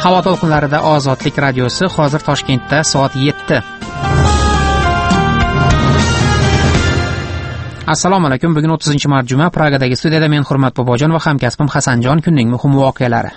Havo to'lqinlarida Ozodlik radiosi, hozir Toshkentda soat 7. Assalomu alaykum. Bugun 30-mart juma. Pragadagi studiyada men Hurmat Bobojon va hamkasbim Hasanjon kunning muhim voqealari.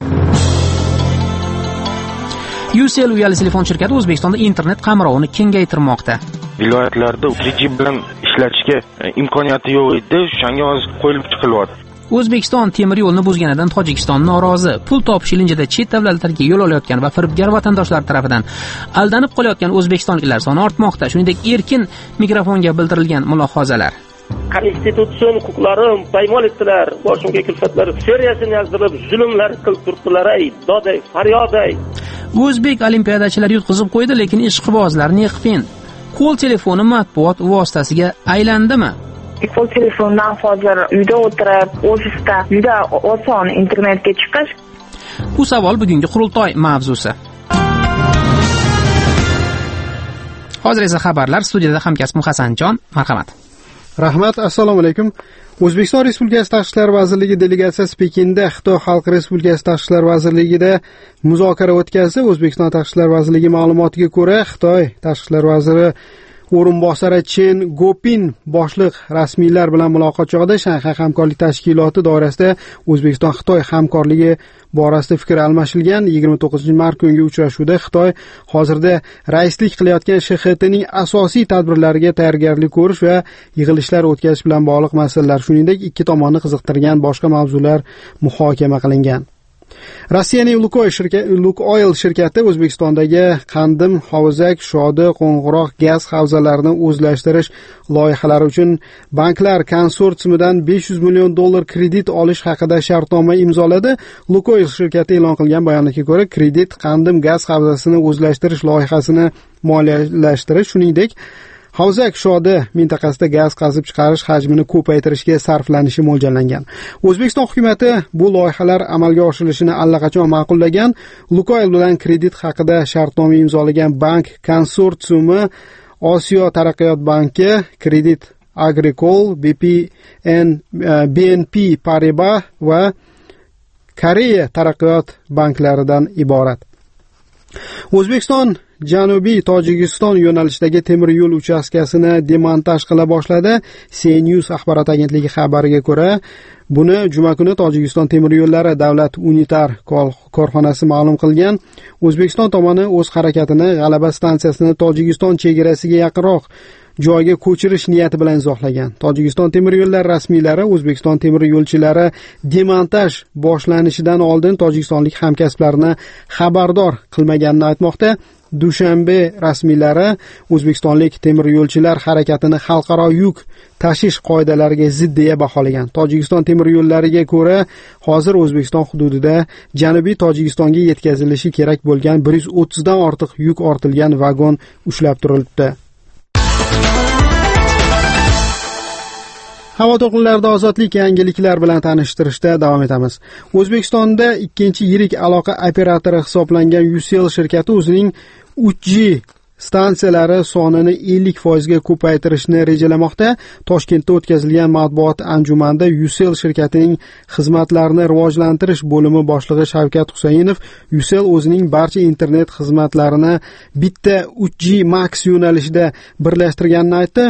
UCL uyali telefon shirkati O'zbekistonda internet qamrovini kengaytirmoqda. Viloyatlarda 3G bilan ishlatishga imkoniyati yo'q edi, shunga hozir qo'yilib chiqilyapti. O'zbekiston temir yo'lni buzganidan Tojikiston norozi. Pul topish ilinjida chet davlatlarga yo'l olayotgan va firibgar vatandoshlar tomonidan aldanib qolayotgan o'zbekistonliklar soni ortmoqda. Shuningdek, erkin mikrofonga bildirilgan mulohazalar. Konstitutsion huquqlarim paymol etdilar. Boshimga kulfatlar seriyasini yozdirib, zulmlar qilib turibdilar. Ey, doday, faryoday. O'zbek olimpiadachilar yutqizib qo'ydi, lekin ishqibozlar neqpin. Qo'l telefoni matbuot vositasiga aylandimi? Qo'l telefondan hozir uyda o'tirib, ofisda juda oson internetga chiqish. Bu savol bugungi qurultoy mavzusi. Hozir esa xabarlar, studiyada hamkasbim Hasanjon, marhamat. Rahmat, assalomu alaykum. O'zbekiston Respublikasi Tashqi ishlar vazirligi delegatsiyasi Pekinda Xitoy Xalq Respublikasi Tashqi ishlar vazirligida muzokara o'tkazdi. O'zbekiston Tashqi ishlar vazirligi ma'lumotiga ko'ra, Xitoy Tashqi ishlar vaziri o'rinbosari Chen Gopin boshliq rasmiylar bilan muloqot chog'ida Shanxay hamkorlik tashkiloti doirasida O'zbekiston-Xitoy hamkorligi borasida fikr almashilgan. 29-mart kungi uchrashuvda Xitoy hozirda raislik qilayotgan SHTning asosiy tadbirlariga tayyorgarlik ko'rish va yig'ilishlar o'tkazish bilan bog'liq masalalar, shuningdek ikki tomonni qiziqtirgan boshqa mavzular muhokama qilingan. Rossiyaning Lukoil shirkati O'zbekistondagi Qandim, Hovuzak, Shodi, Qo'ng'iroq gaz havzalarini o'zlashtirish loyihalari uchun banklar konsorsiumidan $500 million kredit olish haqida shartnoma imzoladi. Lukoil shirkati e'lon qilgan bayonotga ko'ra, kredit Qandim gaz havzasini o'zlashtirish loyihasini moliyalashtirish, shuningdek Hovuzak Shodi mintaqasida gaz qazib chiqarish hajmini ko'paytirishga sarflanishi mo'ljallangan. O'zbekiston hukumatı bu loyihalar amalga oshirilishini allaqachon ma'qullagan. Lukoil bilan kredit haqida shartnoma imzolagan bank konsorsiumi Osiyo taraqqiyot banki, Kredit Agricole, BNP Paribas va Koreya taraqqiyot banklaridan iborat. O'zbekiston Janubiy Tojikiston yo'nalishidagi temir yo'l uchastkasini demontaj qila boshladi. CNews axborot agentligi xabariga ko'ra, buni juma kuni Tojikiston temir yo'llari davlat unitar korxonasi ma'lum qilgan. O'zbekiston tomoni o'z harakatini G'alaba stansiyasini Tojikiston chegarasiga yaqinroq joyga ko'chirish niyati bilan izohlagan. Tojikiston temir yo'llari rasmiylari O'zbekiston temir yo'lchilari demontaj boshlanishidan oldin tojikistonlik hamkasblarini xabardor qilmaganini aytmoqda. Dushanbe rasmiylari O'zbekistonlik temir yo'lchilar harakatini xalqaro yuk tashish qoidalariga zid deya baholagan. Tojikiston temir yo'llariga ko'ra, hozir O'zbekiston hududida Janubiy Tojikistonga yetkazilishi kerak bo'lgan 130 dan ortiq yuk ortilgan vagon ushlab turilibdi. Havo to'lqinlarida ozodlik yangiliklar bilan tanishtirishda davom etamiz. O'zbekistonda ikkinchi yirik aloqa operatori hisoblangan UCL shirkati o'zining 3G stansiyalari sonini 50% ga ko'paytirishni rejalamoqda. Toshkentda o'tkazilgan matbuot anjumanida UCL shirkatining xizmatlarini rivojlantirish bo'limi boshlig'i Shavkat Husaynov UCL o'zining barcha internet xizmatlarini bitta 3G Max yo'nalishida birlashtirganini aytdi.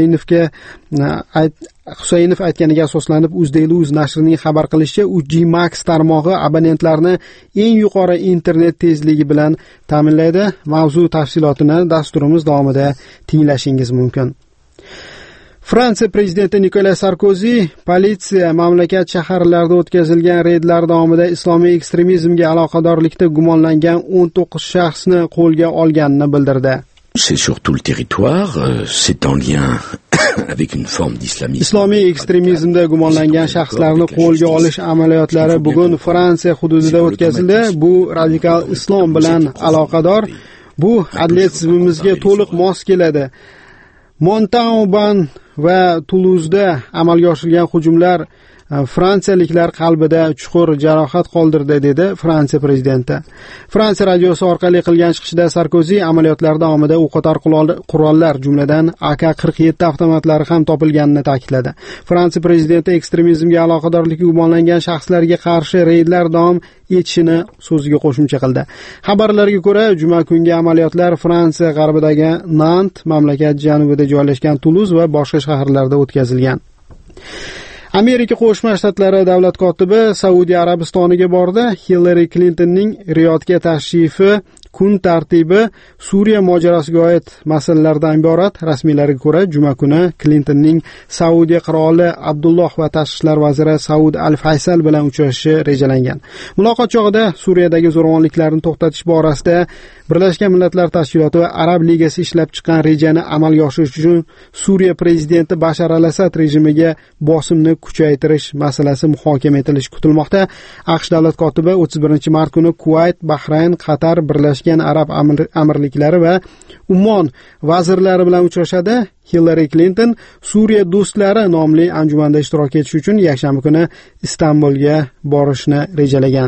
Husaynov aytganiga asoslanib UzDaily nashrining xabar qilishicha, 3G Max tarmog'i abonentlarni eng yuqori internet tezligi bilan ta'minlaydi. Mavzu tafsilotini dasturimiz davomida tinglashingiz mumkin. Fransiya prezidenti Nikolas Sarkozi politsiya mamlakat shaharlarida o'tkazilgan reydlar davomida islomiy ekstremizmga aloqadorlikda gumonlangan 19 shaxsni qo'lga olganini bildirdi. C'est sur tout le territoire, c'est en lien avec une forme d'islamisme. Islomiy ekstremizmda gumonlangan shaxslarni qo'lga olish amaliyotlari bugun Fransiya hududida o'tkazildi. Bu radikal islom bilan aloqador. Bu adliya tizimimizga to'liq mos keladi. Montauban va Tuluzda amalga oshirilgan hujumlar fransiyaliklar qalbida chuqur jarohat qoldirdi, dedi Fransiya prezidenti. Fransiya radiosi orqali qilgan chiqishida Sarkozi amaliyotlar davomida o'qotar qurollar, jumladan AK-47 avtomatlari ham topilganini ta'kidladi. Fransiya prezidenti ekstremizmga aloqadorlikda gumonlangan shaxslarga qarshi reydlar davom etishini so'ziga qo'shimcha qildi. Xabarlarga ko'ra, juma kungi amaliyotlar Fransiya g'arbidagi Nant, mamlakat janubida joylashgan Tuluz va boshqa shaharlarda o'tkazilgan. Amerika Qo'shma Shtatlari davlat kotibi Saudiya Arabistoniga bordi. Hillary Clintonning Riyodga tashrifi kun tartibi Suriya mojarosiga oid masalalardan iborat. Rasmiylarga ko'ra, juma kuni Clintonning Saudiya qiroli Abdulloh va tashqi ishlar vaziri Saud al-Faysal bilan uchrashishi rejalangan. Muloqot chog'ida Suriyadagi zo'ravonliklarni to'xtatish borasida Birlashgan Millatlar Tashkiloti va Arab Ligasi ishlab chiqqan rejani amalga oshirish uchun Suriya prezidenti Bashar al-Asad rejimiga bosimni kuchaytirish masalasi muhokama etilishi kutilmoqda. AQSh davlat kotibi 31-mart kuni Kuvayt, Bahrayn, Qatar, Birlashgan Arab Amirliklari va Ummon vazirlari bilan uchrashadi. Hillary Clinton Suriya do'stlari nomli anjumanda ishtirok etish uchun yakshanba kuni Istanbulga borishni rejalagan.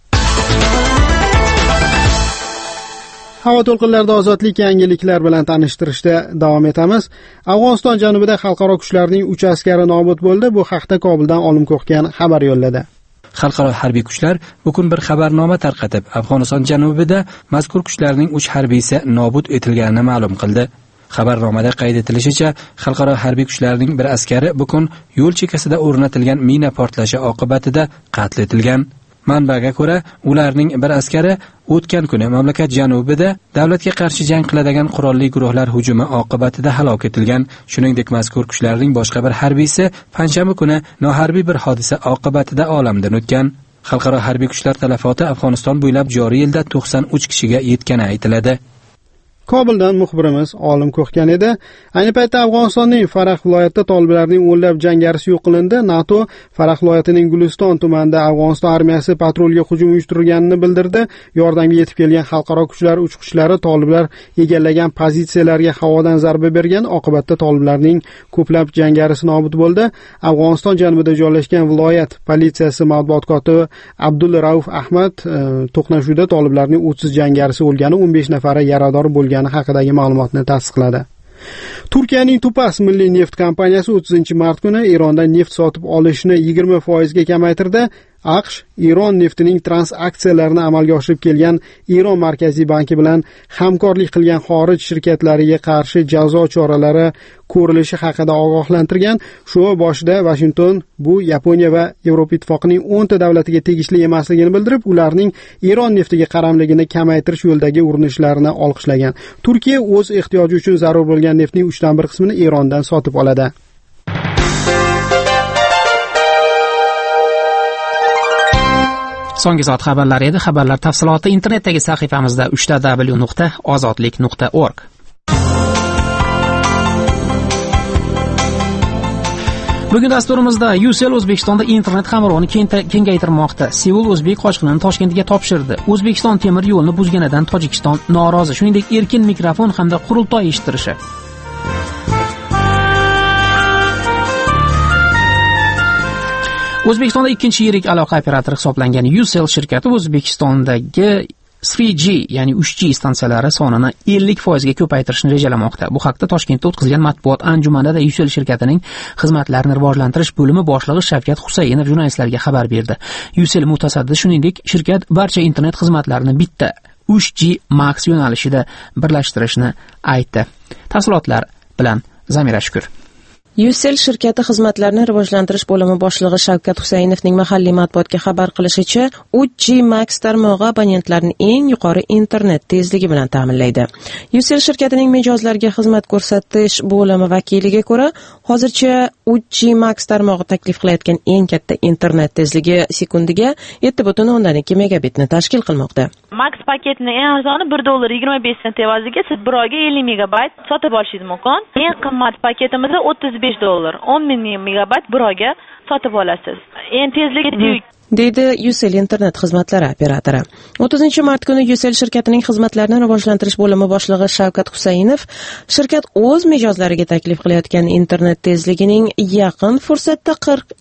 Havo to'lqinlarida ozodlik yangiliklar bilan tanishtirishda davom etamiz. Afg'oniston janubida xalqaro kuchlarning 3 askari nobud bo'ldi. Bu haqda Kobuldan Olim Ko'xgan xabar yo'lladi. Xalqaro harbiy kuchlar bugun bir xabarnoma tarqatib, Afg'oniston janubida mazkur kuchlarning 3 harbiysi nobud etilganini ma'lum qildi. Xabarnomada qayd etilishicha, xalqaro harbiy kuchlarning bir askari bugun yo'l chekkasida o'rnatilgan mina portlashi oqibatida qatl etilgan. Manbaga ko'ra, ularning bir askari o'tgan kuni mamlakat janubida davlatga qarshi jang qiladigan qurolli guruhlar hujumi oqibatida halok etilgan. Shuningdek, mazkur kuchlarning boshqa bir harbiysi panshanba kuni noharbiy bir hodisa oqibatida olamdan o'tgan. Xalqaro harbiy kuchlar talafoti Afg'oniston bo'ylab joriy yilda 93 kishiga yetgani aytiladi. Kobuldan muxbirimiz Olim Ko'xgan edi. Ayni paytda Afg'onistonning Farah viloyatida toliblarning o'nlab jangarisi yo'q qilindi. NATO Farah viloyatining Guliston tumanida Afg'oniston armiyasi patrulga hujum uyushtirganini bildirdi. Yordamga yetib kelgan xalqaro kuchlar uchqishlari toliblar egallagan pozitsiyalarga havodan zarba bergan. Oqibatda toliblarning ko'plab jangarisi nobud bo'ldi. Afg'oniston janubida joylashgan viloyat politsiyasi matbuot kotibi Abdul Rauf Ahmad to'qnashuvda toliblarning 30 jangarisi o'lgani, 15 nafari yarador bo'lgan haqidagi ma'lumotni tasdiqladi. Turkiyaning Tupas milliy neft kompaniyasi 30-mart kuni Erondan neft sotib olishni 20% ga kamaytirdi. AQSh Eron neftining transaksiyalarini amalga oshirib kelgan Eron Markaziy banki bilan hamkorlik qilgan xorij shirkatlariga qarshi jazo choralari ko'rilishi haqida ogohlantirgan. Shu boshida Washington bu Yaponiya va Yevropa ittifoqining 10 ta davlatiga tegishli emasligini bildirib, ularning Eron neftiga qaramligini kamaytirish yo'lidagi urinishlarini olqishlagan. Turkiya o'z ehtiyoji uchun zarur bo'lgan neftning 3/1 qismini Erondan sotib oladi. So'nggi soat xabarlari edi. Xabarlar tafsiloti internetdagi sahifamizda www.ozodlik.org. Bugun dasturimizda Ucell O'zbekistonda internet qamrovini kengaytirmoqda. Seul o'zbek qochqinini Toshkentga topshirdi. O'zbekiston temir yo'lni buzganidan Tojikiston norozi. Shuningdek, erkin mikrofon hamda qurultoy eshittirishi. O'zbekistonda ikkinchi yirik aloqa operatori hisoblangan Ucell shirkati O'zbekistondagi 3G, ya'ni 3G stansiyalari sonini 50% ga ko'paytirishni rejalamoqda. Bu haqda Toshkentda o'tkazilgan matbuot anjumanida Ucell shirkatining xizmatlarini rivojlantirish bo'limi boshlig'i Shavkat Husaynov jurnalistlarga xabar berdi. Ucell mutasaddi, shuningdek, shirkat barcha internet xizmatlarini bitta 3G Max yo'nalishida birlashtirishni aytdi. Tafsilotlar bilan Zamira Shukur. Ucell shirkati xizmatlarini rivojlantirish bo'limi boshlig'i Shavkat Husaynovning mahalliy matbuotga xabar qilishicha, 3G Max tarmog'i abonentlarni eng yuqori internet tezligi bilan ta'minlaydi. Ucell shirkatining mijozlarga xizmat ko'rsatish bo'limi vakiliga ko'ra, hozircha 3G Max tarmog'i taklif qilayotgan eng katta internet tezligi sekundiga 7.2 megabitni tashkil qilmoqda. Max paketining eng arzoni $1.25 evaziga siz bir oyga 50 megabayt sotib olishingiz mumkin. Eng qimmat paketimizda $35, 10 ming megabayt bir oyga sotib olasiz. Eng tezligi deydi Ucell internet xizmatlari operatori. 30 mart kuni Ucell shirkatining xizmatlarini rivojlantirish bo'limi boshlig'i Shavkat Husaynov shirkat o'z mijozlariga taklif qilayotgan internet tezligining yaqin fursatda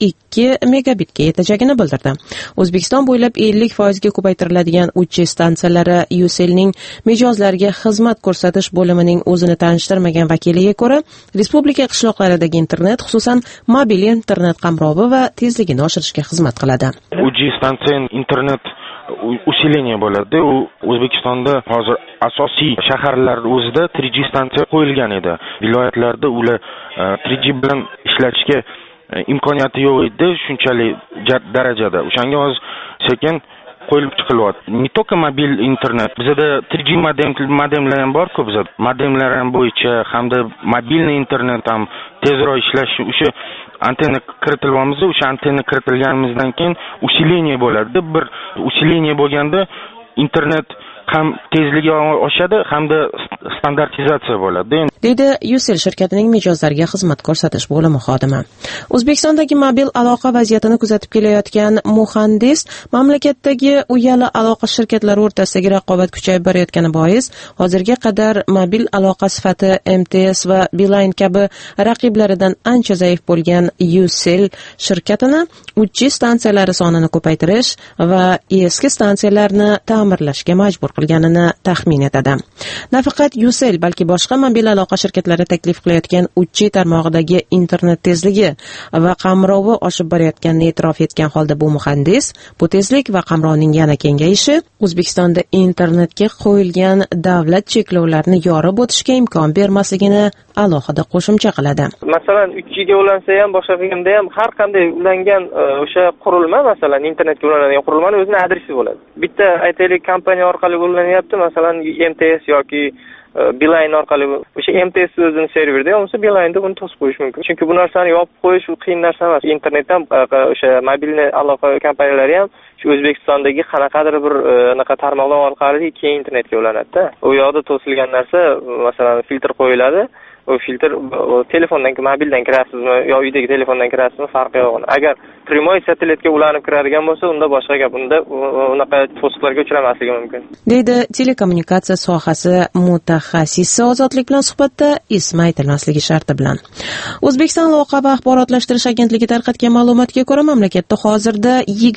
42 megabitga yetajagini bildirdi. O'zbekiston bo'ylab 50% ga ko'paytiriladigan 3G stansiyalari Ucellning mijozlariga xizmat ko'rsatish bo'limining o'zini tanishtirmagan vakiliga ko'ra, respublika qishloqlaridagi internet, xususan mobil internet qamrovi va tezligini oshirishga xizmat qiladi. 3G stansiya internet usileniya bo'ladi. U O'zbekistonda hozir asosiy shaharlar o'zida 3G stansiya qo'yilgan edi. Viloyatlarda ular 3G bilan ishlatishga imkoniyati yo'q edi, shunchalik darajada. O'shanga hozir sekin qo'yilib chiqilyapti. Не только mobil internet, bizda 3G modemlar ham bor-ku, bizda modemlar ham bo'yicha hamda mobilniy internet ham tezroq ishlashi, o'sha antenna kiritilyapmiz. O'sha antenna kiritilganimizdan keyin usileniya bo'ladi. Bir usileniya bo'lganda internet ham tezligi oshadi, hamda standartizatsiya bo'ladi. Deydi Ucell shirkatining mijozlariga xizmat ko'rsatish bo'limi xodimi. O'zbekistondagi mobil aloqa vaziyatini kuzatib kelayotgan muhandis mamlakatdagi uyali aloqa shirkatlari o'rtasidagi raqobat kuchayib borayotgani bois, hozirga qadar mobil aloqa sifati MTS va Beeline kabi raqiblaridan ancha zaif bo'lgan Ucell shirkatini 3G stansiyalari sonini ko'paytirish va eski stansiyalarni ta'mirlashga majbur qilganini taxmin etadi. Nafaqat Ucell, balki boshqa mobil aloqa shirkatlari taklif qilayotgan 3G tarmog'idagi internet tezligi va qamrovi oshib borayotganini e'tirof etgan holda bu muhandis, bu tezlik va qamrovning yana kengayishi O'zbekistonda internetga qo'yilgan davlat cheklovlarini yorib o'tishga imkon bermasligini alohida qo'shimcha qiladi. Masalan, 3G ga ulansa ham, boshqa qilganda ham har qanday ulangan o'sha qurilma, masalan, internetga ulanadigan qurilmaning o'zining adresi bo'ladi. Bitta aytaylik, kompaniya orqali ulanyapti, masalan, MTS yoki Beeline orqali o'sha MTS o'zining serverida bo'lsa, Beeline'da buni to'sib qo'yish mumkin. Chunki bu narsani yopib qo'yish qiyin narsa emas. Internetdan o'sha mobil aloqa kompaniyalari ham shu O'zbekistondagi qanaqadir bir anaqa tarmoqlar orqali keyin internetga ulanadi-da. U yoqda to'silgan narsa, masalan, filtr qo'yiladi. O filtr telefondan, mobildan kirasizmi yo uydagi telefondan kirasizmi farqi yo'q. Agar primoy satelitga ulanib kiradigan bo'lsa, unda boshqa gap. Unda unaqa to'siqlarga uchramasligi mumkin. Deydi telekommunikatsiya sohasi mutaxassisi Ozodlik bilan suhbatda ismi aytilmasligi sharti bilan. O'zbekiston aloqa va axborotlashtirish agentligi tarqatgan ma'lumotga ko'ra, mamlakatda hozirda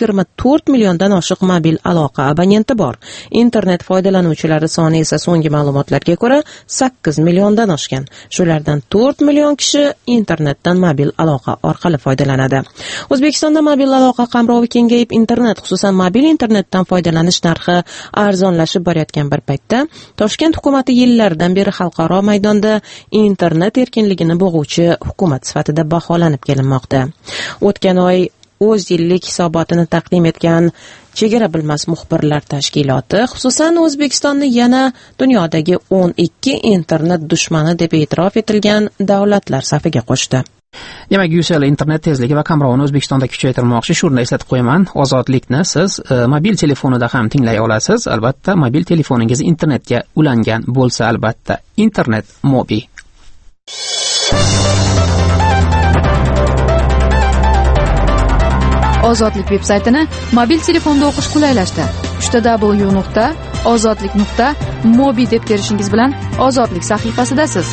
24 milliondan oshiq mobil aloqa abonenti bor. Internet foydalanuvchilari soni esa so'nggi ma'lumotlarga ko'ra 8 milliondan oshgan. Shulardan 4 million kishi internetdan mobil aloqa orqali foydalanadi. O'zbekistonda mobil aloqa qamrovi kengayib, internet, xususan mobil internetdan foydalanish narxi arzonlashib borayotgan bir paytda, Toshkent hukumati yillardan beri xalqaro maydonda internet erkinligini bo'g'uvchi hukumat sifatida baholanib kelinmoqda. O'tgan oy o'z yillik hisobotini taqdim etgan Chegara bilmas muxbirlar tashkiloti, xususan O'zbekistonni yana dunyodagi 12 internet dushmani deb e'tirof etilgan davlatlar safiga qo'shdi. Demak, Ucell internet tezligi va qamrovini O'zbekistonda kuchaytirmoqchi. Shuni eslatib qo'yaman, Ozodlikni siz mobil telefonida ham tinglay olasiz. Albatta, mobil telefoningiz internetga ulangan bo'lsa, albatta, internet mobi. Ozodlik veb-saytini mobil telefonda o'qish qulaylashdi. www.ozodlik.mobi deb terishingiz bilan Ozodlik sahifasidasiz.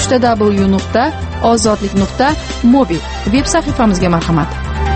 www.ozodlik.mobi veb sahifamizga marhamat.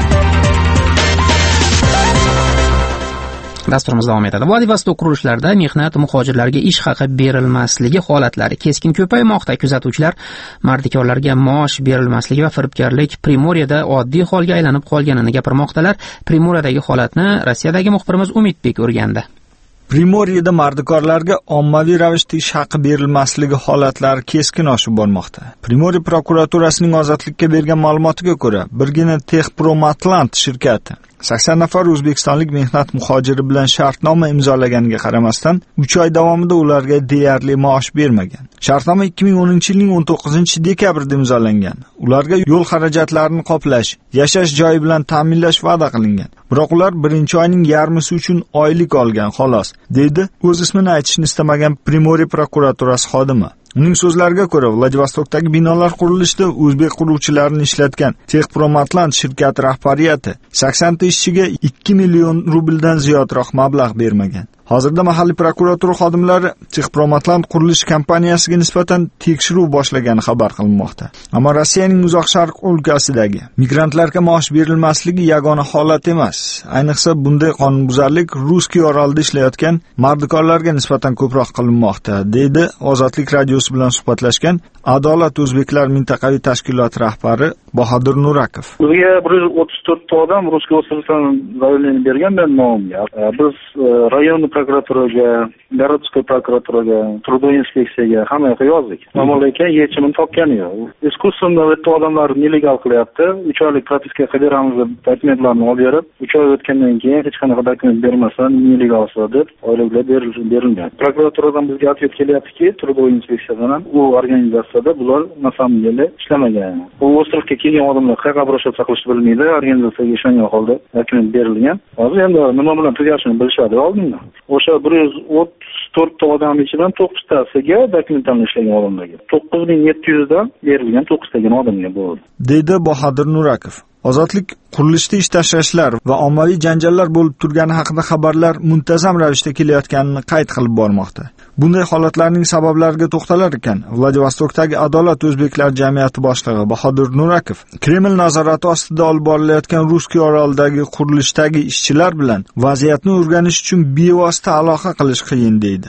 Dasturimiz davom etadi. Vladivostok qurilishlarida mehnat muhojirlarga ish haqi berilmasligi holatlari keskin ko'paymoqda. Kuzatuvchilar mardikorlarga maosh berilmasligi va firibgarlik Primoriyada oddiy holga aylanib qolganini gapirmoqdalar. Primoriyadagi holatni Rossiyadagi muxbirimiz Umidbek o'rgandi. Primoriyada mardikorlarga ommaviy ravishda ish haqi berilmasligi holatlari keskin oshib bormoqda. Primoriya prokuraturasining Ozodlikka bergan ma'lumotiga ko'ra, birgina Texpromatlant shirkati 80 nafar o'zbekistonlik mehnat muhojiri bilan shartnoma imzolaganiga qaramasdan 3 oy davomida ularga deyarli maosh bermagan. Shartnoma 2010-yilning 19-dekabrida imzolangan. Ularga yo'l xarajatlarini qoplash, yashash joyi bilan ta'minlash va'da qilingan. Biroq ular birinchi oyning yarmisi uchun oylik olgan, xolos, deydi o'z ismini aytishni istamagan Primoriya prokuraturasi xodimi. Uning so'zlariga ko'ra, Vladivostokdagi binolar qurilishida o'zbek quruvchilarini ishlatgan Texpromatlant shirkati rahbariyati 80 ta ishchiga 2 million rubldan ziyodroq mablag' bermagan. Hozirda mahalliy prokuratura xodimlari Texpromatlant qurilish kompaniyasiga nisbatan tekshiruv boshlagani xabar qilinmoqda. Ammo Rossiyaning Uzoq Sharq o'lkasidagi migrantlarga maosh berilmasligi yagona holat emas. Ayniqsa bunday qonunbuzarlik Ruskiy orolida ishlayotgan mardikorlarga nisbatan ko'proq qilinmoqda, deydi Ozodlik radiosi bilan suhbatlashgan Adolat o'zbeklar mintaqaviy tashkiloti rahbari Bahodir Nurakov. Bizga 134 ta odam Ruskiy o'lkasidan zaявление bergan men nomimga. Biz rayon prokuraturaga, Городской prokuraturaga, Трудовой inspeksiyaga hammaga yozdik. Ammo lekin yechimini topgani yo'q. Ekskursionni bu odamlar nelegal qilyapti. 3 oylik propiska qilib beramiz deb dokumentlarni olib berib, 3 oy o'tgandan keyin hech qanaqa dokument bermasdan nelegalsiz deb oyliklar berilgan. Prokuraturadan bizga atvet kelyaptiki, Трудовой inspeksiyadan ham u organizatsiyada bular na samom деле ishlamagan. Bu ostrovga kelgan odamlar qayerga обращаться qilishni bilmaydi, organizatsiyaga ishongan holda dokument berilgan. Hozir endi nima bilan tugashini bilishadi oldindan. O'sha 134 ta odam ichidan 9 tasiga dokumentlarni ishlagan odamlarga. 9700 dan berilgan 9 tagan odamga bo'ldi. Deydi Bahodir Nurakov. Ozodlik qurilishda ish tashlashlar va ommaviy janjallar bo'lib turgani haqida xabarlar muntazam ravishda kelayotganini qayd qilib bormoqda. Bunday holatlarning sabablariga to'xtalar ekan, Vladivostokdagi Adolat o'zbeklar jamiyati boshlig'i Bahodir Nurakov Kreml nazorati ostida olib borilayotgan Ruskiy orolidagi qurilishdagi ishchilar bilan vaziyatni o'rganish uchun bevosita aloqa qilish qiyin deydi.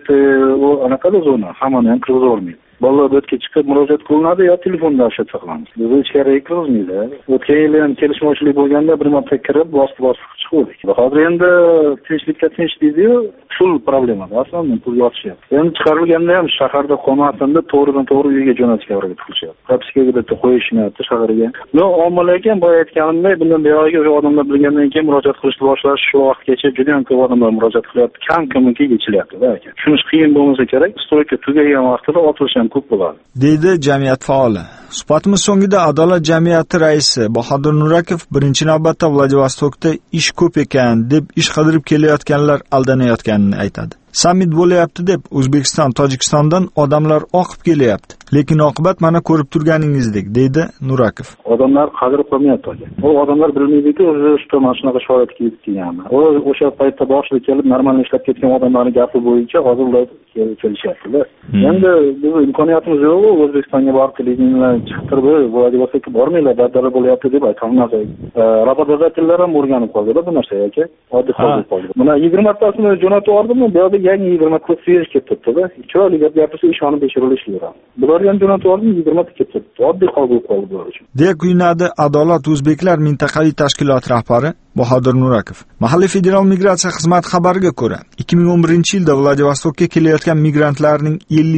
U anaqa zona hamma ham kirib olmaydi. Bolalar o'tga chiqib murojaat qilinadi yo telefonda ashat saqlanadi. Biz ichkariga kirgizmaydi. O'tgan yil ham kelishmovchilik bo'lganda bir marta kirib bosib chiqdik. Hozir endi tinchlikka tinch deydi-yu, pul problemada asosan pul yotishyapti. Endi chiqarilganda ham shaharda qolmasinda to'g'ridan-to'g'ri uyga jo'natishga harakat qilishyapti. Propiskaga bitta qo'yishyapti shaharga. No, ommalarga boya aytganimdek, bundan buyog'iga odamlar bilgandan keyin murojaat qilishni boshlash shu vaqtgacha juda ham ko'p odamlar murojaat qilyapti. Kam-kamki yechilyapti-da aka. Shuni qiyin bo'lmasa kerak, stroyka tugagan vaqtida otilish ko'p bo'ladi, deydi jamiyat faoli. Suhbatimiz so'ngida Adolat jamiyati raisi Bahodir Nurakov birinchi navbatda Vladivostokda ish ko'p ekan deb ish qidirib kelayotganlar aldanayotganini aytadi. Summit bo'layapti deb O'zbekiston, Tojikistondan odamlar oqib kelyapti. Lekin oqibat mana ko'rib turganingizdek, deydi Nurakov. Odamlar qadr qilmayapti. U odamlar bilmaydiki, o'zi mana shunaqa sharoitga yetib kelganmi. O'sha paytda boshida kelib normal ishlab ketgan odamlarning gapi bo'yicha hozir ular kelishyaptilar. Endi biz imkoniyatimiz yo'q, O'zbekistonga borib televideniyalarni chiqtirib, Vladivostokka bormanglar, dardlar bo'lyapti deb aytolmasak. Rabotadorlar ham o'rganib qoldi bu narsa aka. Oddiy qolib qoldi. Mana 20 tasini jo'natib yubordimmi, bu yerda yangi 20 ta suyirish ketdi-da. Chiroyli gap gapirsa ishonib bechirilishlar. Bular ham jo'natib yubordim, 20 ta ketdi. Oddiy qolib qoldi bular uchun. Deb kuyunadi Adolat o'zbeklar mintaqaviy tashkiloti rahbari Bahodir Nurakov. Mahalliy federal migratsiya xizmati xabariga ko'ra, 2011-yilda Vladivostokka kelayotgan migrantlarning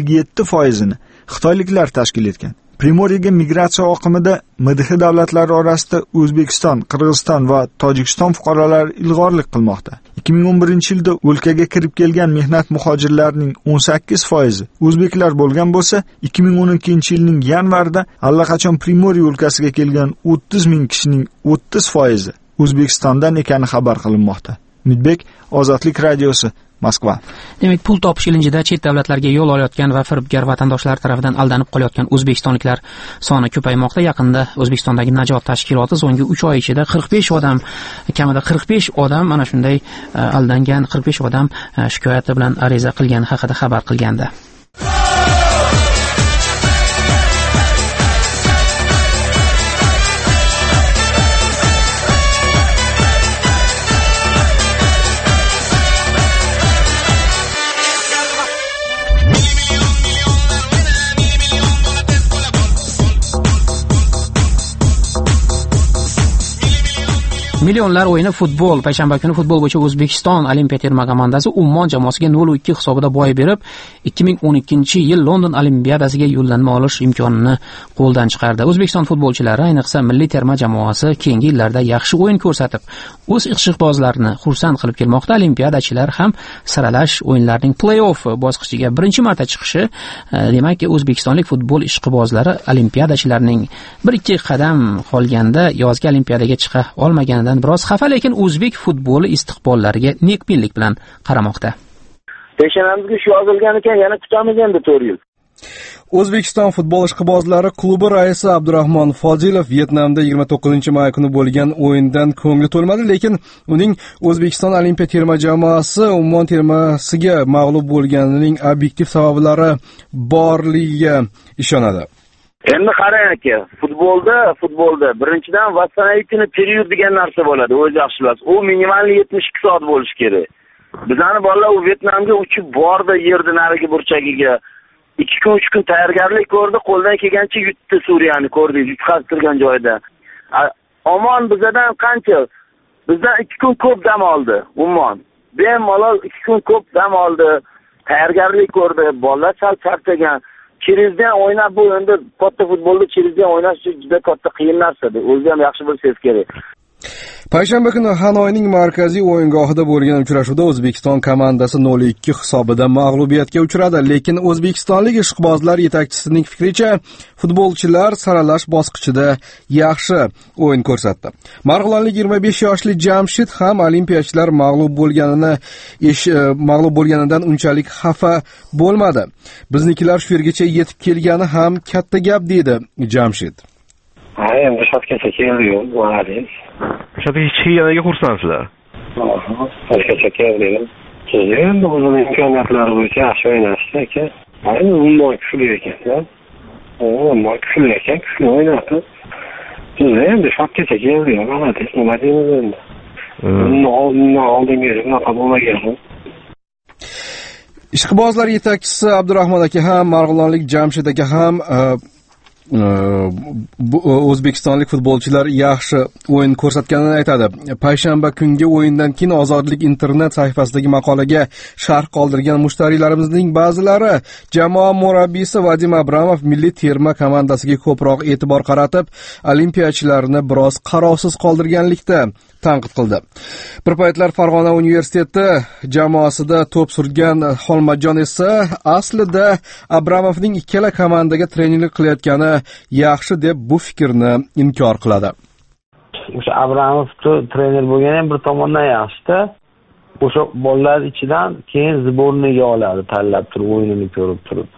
57%ni xitoyliklar tashkil etgan. Primoriyega migratsiya oqimida MDH davlatlari orasida O'zbekiston, Qirg'iziston va Tojikiston fuqarolari ilg'orlik qilmoqda. 2011-yilda o'lkaga kirib kelgan mehnat muhojirlarining 18% o'zbeklar bo'lgan bo'lsa, 2012-yilning yanvarida allaqachon Primoriya o'lkasiga kelgan 30 ming kishining 30% O'zbekistondan ekani xabar qilinmoqda. Umidbek, Ozodlik radiosi, Moskva. Demak, pul topish ilinjida chet davlatlarga yo'l olayotgan va firibgar vatandoshlar tomonidan aldanib qolayotgan o'zbekistonliklar soni ko'paymoqda. Yaqinda O'zbekistondagi Najot tashkiloti so'nggi 3 oy ichida 45 odam, kamida 45 odam mana shunday aldangan, 45 odam shikoyati bilan ariza qilgani haqida xabar qilgandi. Millionlar o'yini futbol. Payshanba kuni futbol bo'yicha O'zbekiston Olimpiya terma komandasi Ummon jamoasiga 0-2 hisobida boy berib, 2012-yil London Olimpiadasiga yo'llanma olish imkonini qo'ldan chiqardi. O'zbekiston futbolchilari, ayniqsa milliy terma jamoasi keyingi yillarda yaxshi o'yin ko'rsatib, o'z ishqibozlarini xursand qilib kelmoqda. Olimpiadachilar ham saralash o'yinlarining play-off bosqichiga birinchi marta chiqishi, demak, o'zbekistonlik futbol ishqibozlari olimpiadachilarning 1-2 qadam qolganda yozgi olimpiadaga chiqa olmaganidan biroz xafa, lekin o'zbek futboli istiqbollariga nekbinlik bilan qaramoqda. Peshanamizga shu yozilgan ekan, yana kutamiz endi 4 yil. O'zbekiston futbol ishqibozlari klubi raisi Abdurahmon Fozilov Vyetnamda 29-may kuni bo'lgan o'yindan ko'ngli to'lmadi, lekin uning O'zbekiston olimpiya terma jamoasi Ummon termasiga mag'lub bo'lganining obyektiv sabablari borligiga ishonadi. Endi qarang aka, futbolda birinchidan vassanaytini period degan narsa bo'ladi, o'zi yaxshi bilasiz. U minimalni 72 soat bo'lishi kerak. Bizani bolalar u Vyetnamga uchib bordi, yerdi narigi burchagiga. 2 kun 3 kun tayyorgarlik ko'rdi, qo'ldan kelgancha yutdi Suriyani, ko'rdingiz, yutqaztirgan joyda. Omon bizdan qancha? Bizdan 2 kun ko'p dam oldi Ummon. Bemalol 2 kun ko'p dam oldi, tayyorgarlik ko'rdi, bolalar sal charchagan. Chirizdan o'ynab bu endi katta futbolda chirizdan o'ynash juda katta qiyin narsa-da. O'zi ham yaxshi bilsangiz kerak. Payshanba kuni Hanoyning markaziy o'yingohida bo'lgan uchrashuvda O'zbekiston komandasi 0-2 hisobida mag'lubiyatga uchradi, lekin o'zbekistonlik ishqibozlar yetakchisining fikricha, futbolchilar saralash bosqichida yaxshi o'yin ko'rsatdi. Marg'ilonlik 25 yoshli Jamshid ham olimpiyachilar mag'lub bo'lganidan unchalik xafa bo'lmadi. Biznikilar shu yergacha yetib kelgani ham katta gap deydi Jamshid. Endi shotgacha keldik, bo'ladiz. Shotgacha kelganiga xursandsilar. Shotgacha keldik. Endi o'zining imkoniyatlari bo'yicha yaxshi o'ynashdi aka. Endi umuman kuchli ekan. Kuchli o'ynadi. Biz endi shotgacha keldik, bo'ladiz, nima deymiz endi. Oldingi shunaqa bo'lmagan. Ishqibozlar yetakchisi Abdurahmon aka ham, Marg'ilonlik Jamshid aka ham o'zbekistonlik futbolchilar yaxshi o'yin ko'rsatganini aytadi. Payshanba kungi o'yindan keyin Ozodlik internet sahifasidagi maqolaga sharh qoldirgan mushtarilarimizning ba'zilari jamoa murabbiysi Vadim Abramov milliy terma komandasiga ko'proq e'tibor qaratib, olimpiyachilarni biroz qarovsiz qoldirganlikda tanqid qildi. Bir paytlar Farg'ona universiteti jamoasida to'p surgan Xolmatjon esa aslida Abramovning ikkala komandaga trenerlik qilayotgani yaxshi deb bu fikrni inkor qiladi. O'sha Abramov trener bo'lgan ham bir tomondan yaxshi-da. O'sha bolalar ichidan keyin zborniga oladi, tanlab turib, o'yinini ko'rib turib.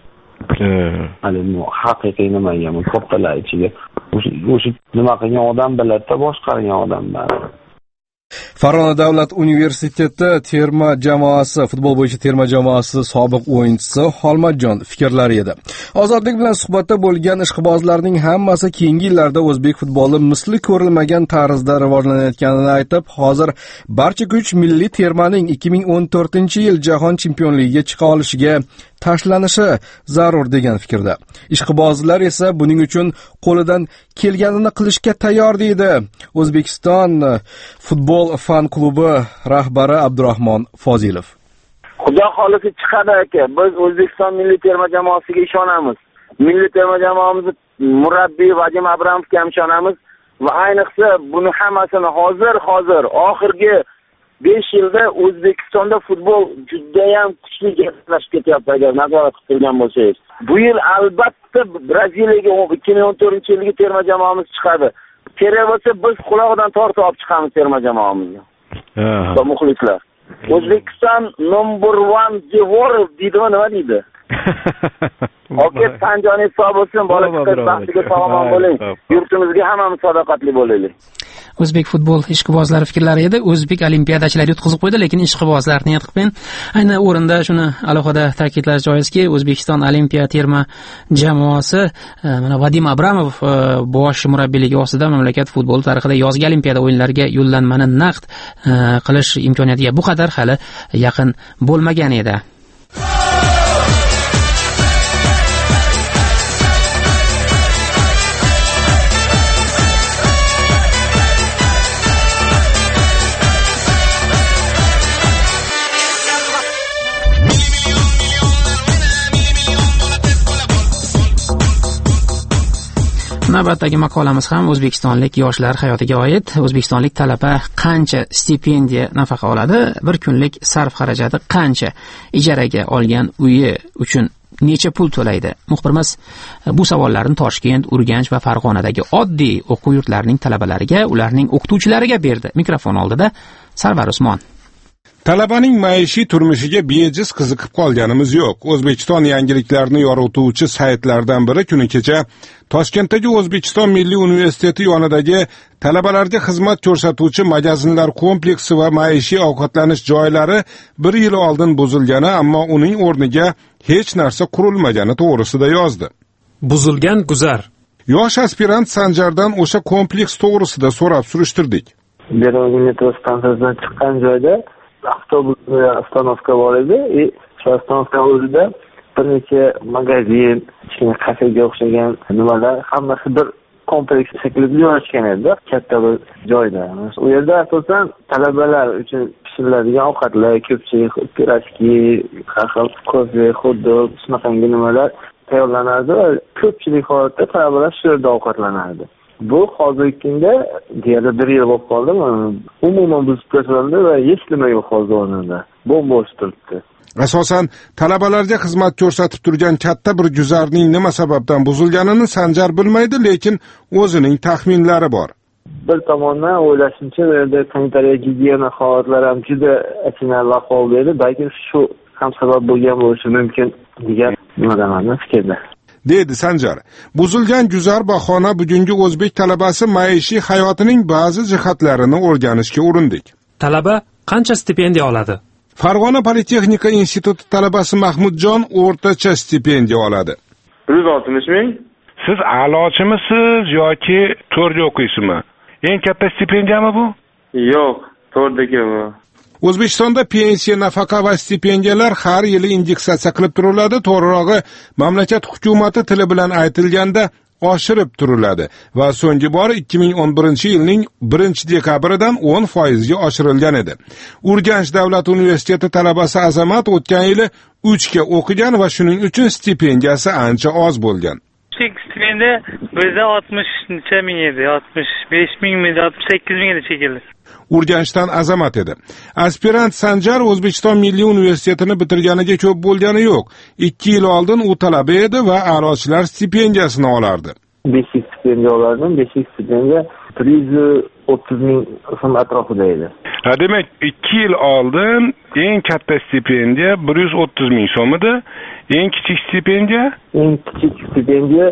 Haqiqiy nimaga, kattalar ichiga. O'sha nima qilgan odam biladi-da, boshqargan odamlar. Farg'ona davlat universiteti terma jamoasi, futbol bo'yicha terma jamoasi sobiq o'yinchisi Xolmatjon fikrlari edi. Ozodlik bilan suhbatda bo'lgan ishqibozlarning hammasi keyingi yillarda o'zbek futboli misli ko'rilmagan tarzda rivojlanayotganini aytib, hozir barcha kuch milliy termaning 2014-yil jahon chempionligiga chiqa olishiga tashlanishi zarur degan fikrda. Ishqibozlar esa buning uchun qo'lidan kelganini qilishga tayyor deydi O'zbekiston futbol fan klubi rahbari Abdurahmon Fozilov. Xudo xolisi chiqadi aka. Biz O'zbekiston milliy terma jamoasiga ishonamiz. Milliy terma jamoamizni murabbiy Vadim Abramovga ham ishonamiz va ayniqsa buni hammasini hozir oxirgi 5 yilda O'zbekistonda futbol juda ham kuchli gaplashib ketyapti, agar nazorat qilib turgan bo'lsangiz. Bu yil albatta Braziliyaga 2014-yilgi terma jamoamiz chiqadi. Kerak bo'lsa biz quloqdan tortib olib chiqamiz terma jamoamizni. Va muxlislar. O'zbekiston number 1 the world deydimi, nima deydi? Oke, tan joningiz sog' bo'lsin, bola chiqish baxtiga sog'lom bo'ling. Yurtimizga hammamiz sadoqatli bo'laylik. O'zbek futbol ishqibozlari fikrlari edi. O'zbek olimpiadachilar yutqizib qo'ydi, lekin ishqibozlarni qilib ayni o'rinda shuni alohida ta'kidlash joizki, O'zbekiston olimpiya terma jamoasi mana Vadim Abramov bosh murabbiyligi ostida mamlakat futbol tarixida yozgi olimpiada o'yinlariga yo'llanmani naqd qilish imkoniyatiga bu qadar hali yaqin bo'lmagan edi. Navbatdagi maqolamiz ham o'zbekistonlik yoshlar hayotiga oid. O'zbekistonlik talaba qancha stipendiya nafaqa oladi, bir kunlik sarf xarajati qancha, ijaraga olgan uyi uchun necha pul to'laydi? Muxbirimiz bu savollarni Toshkent, Urganch va Farg'onadagi oddiy o'quv yurtlarining talabalariga, ularning o'qituvchilariga berdi. Mikrofon oldida Sarvar Usmon. Talabaning maishiy turmushiga bejiz qiziqib qolganimiz yo'q. O'zbekiston yangiliklarini yorituvchi saytlardan biri kuni kecha Toshkentdagi O'zbekiston Milliy universiteti yonidagi talabalarga xizmat ko'rsatuvchi magazinlar kompleksi va maishiy ovqatlanish joylari 1 yil oldin buzilgani, ammo uning o'rniga hech narsa qurilmagani to'g'risida yozdi. Buzilgan guzar. Yosh aspirant Sanjardan o'sha kompleks to'g'risida so'rab surishtirdik. Berovga metro stansiyasidan chiqqan joyda avtobus ostanovka bor edi. Shu ostanovka o'zida bir necha magazin, kichkina kafega o'xshagan nimalar, hammasi bir kompleks shaklida joylashgan edi, katta bir joyda. U yerda asosan talabalar uchun pishiriladigan ovqatlar, ko'pchilik pirojki, qahva, kofe, xuddi shunaqangi nimalar tayyorlanardi va ko'pchilik holatda talabalar shu yerda ovqatlanardi. Bu hozirgi kunda deyarli 1 yil bo'lib qoldi. Umuman buzib tashlandi va hech nima yo'q hozir o'rnida. Bo'sh turibdi. Asosan talabalarga xizmat ko'rsatib turgan katta bir guzarning nima sababdan buzilganini Sanjar bilmaydi, lekin o'zining taxminlari bor. Bir tomondan o'ylashimcha, bu yerda sanitariya gigiyena holatlari ham juda achinarli ahvolda edi. Balki shu ham sabab bo'lgan bo'lishi mumkin degan nimadan fikrda. Dedi Sanjar. Buzilgan guzar bahona bugungi o'zbek talabasi maishiy hayotining ba'zi jihatlarini o'rganishga urindik. Talaba qancha stipendiya oladi? Farg'ona Politexnika instituti talabasi Mahmudjon o'rtacha stipendiya oladi. 160 ming. Siz a'lochimisiz yoki to'rga o'qiysizmi? Eng katta stipendiyami bu? Yo'q, to'rdagi bu. O'zbekistonda pensiya, nafaqa va stipendiyalar har yili indeksatsiya qilib turiladi. To'g'rirog'i, mamlakat hukumati tili bilan aytilganda oshirib turiladi va so'nggi bor 2011-yilning 1-dekabridan 10% ga oshirilgan edi. Urganch davlat universiteti talabasi Azamat o'tgan yili 3 ga o'qigan va shuning uchun stipendiyasi ancha oz bo'lgan. Stipendiya bizda 60 ming edi, 65 ming, 68 ming edi shekilli. Urganchdan Azamat edi. Aspirant Sanjar O'zbekiston Milliy universitetini bitirganiga ko'p bo'lgani yo'q. 2 yil oldin u talaba edi va a'lochilar stipendiyasini olardi. 5 stipendiya olardim. 5 stipendiya 130 ming so'm atrofida edi. Demak, 2 yil oldin eng katta stipendiya 130 ming so'm edi. Eng kichik stipendiya? Eng kichik stipendiya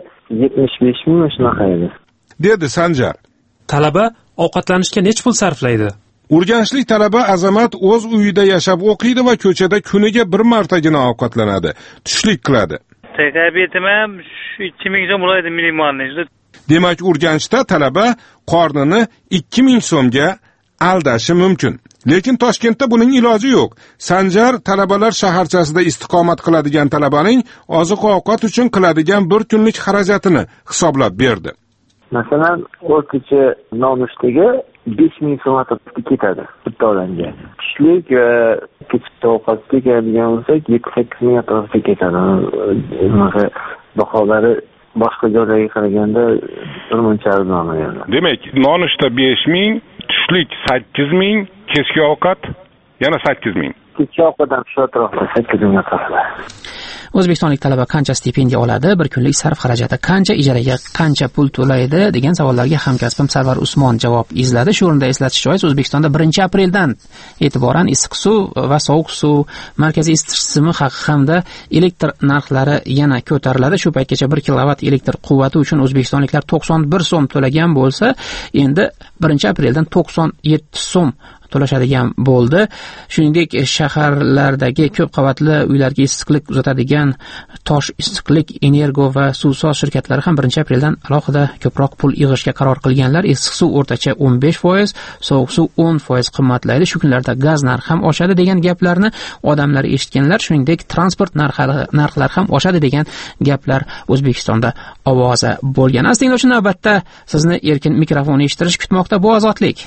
75 ming shunaqa edi. Dedi Sanjar. Talaba ovqatlanishga nech pul sarflaydi? Urganchlik talaba Azamat o'z uyida yashab o'qiydi va ko'chada kuniga bir martagina ovqatlanadi. Tushlik qiladi. Tabiatim ham 2000 so'm bo'ladi minimalni. Demak, Urganchda talaba qornini 2000 so'mga aldashi mumkin. Lekin Toshkentda buning iloji yo'q. Sanjar talabalar shaharchasida istiqomat qiladigan talabaning oziq-ovqat uchun qiladigan bir kunlik xarajatini hisoblab berdi. Masalan, o'rtacha nonushtaga 5000 so'm atrofida ketadi bitta odamga. Tushlik va kechki ovqatga keladigan bo'lsak 7-8 ming atrofida ketadi. Bunaqa baholari boshqa joylarga qaraganda birmuncha arzon. Demak, nonushta 5 ming, tushlik 8 ming, kechki ovqat yana 8 ming. Kechki ovqat ham shu atrofda 8 ming atrofida. O'zbekistonlik talaba qancha stipendiya oladi, bir kunlik sarf xarajati qancha, ijaraga qancha pul to'laydi degan savollarga hamkasbim Sarvar Usmon javob izladi. Shu o'rinda eslatish joiz, O'zbekistonda 1-apreldan e'tiboran issiq suv va sovuq suv, markaziy isitish tizimi hamda elektr narxlari yana ko'tariladi. Shu paytgacha 1 kilovat elektr quvvati uchun o'zbekistonliklar 91 so'm to'lagan bo'lsa, endi 1-apreldan 97 so'm to'lashadigan bo'ldi. Shuningdek, shaharlardagi ko'p qavatli uylarga issiqlik uzatadigan Tosh issiqlik, Energo va Suvsoz shirkatlari ham 1-apreldan alohida ko'proq pul yig'ishga qaror qilganlar. Issiq suv o'rtacha 15%, sovuq suv 10% qimmatlaydi. Shu kunlarda gaz narxi ham oshadi degan gaplarni odamlar eshitganlar. Shuningdek, transport narxlari ham oshadi degan gaplar O'zbekistonda ovoza bo'lgan. Aslida tinglovchi, navbatda sizni erkin mikrofon eshittirish kutmoqda. Bu ozodlik.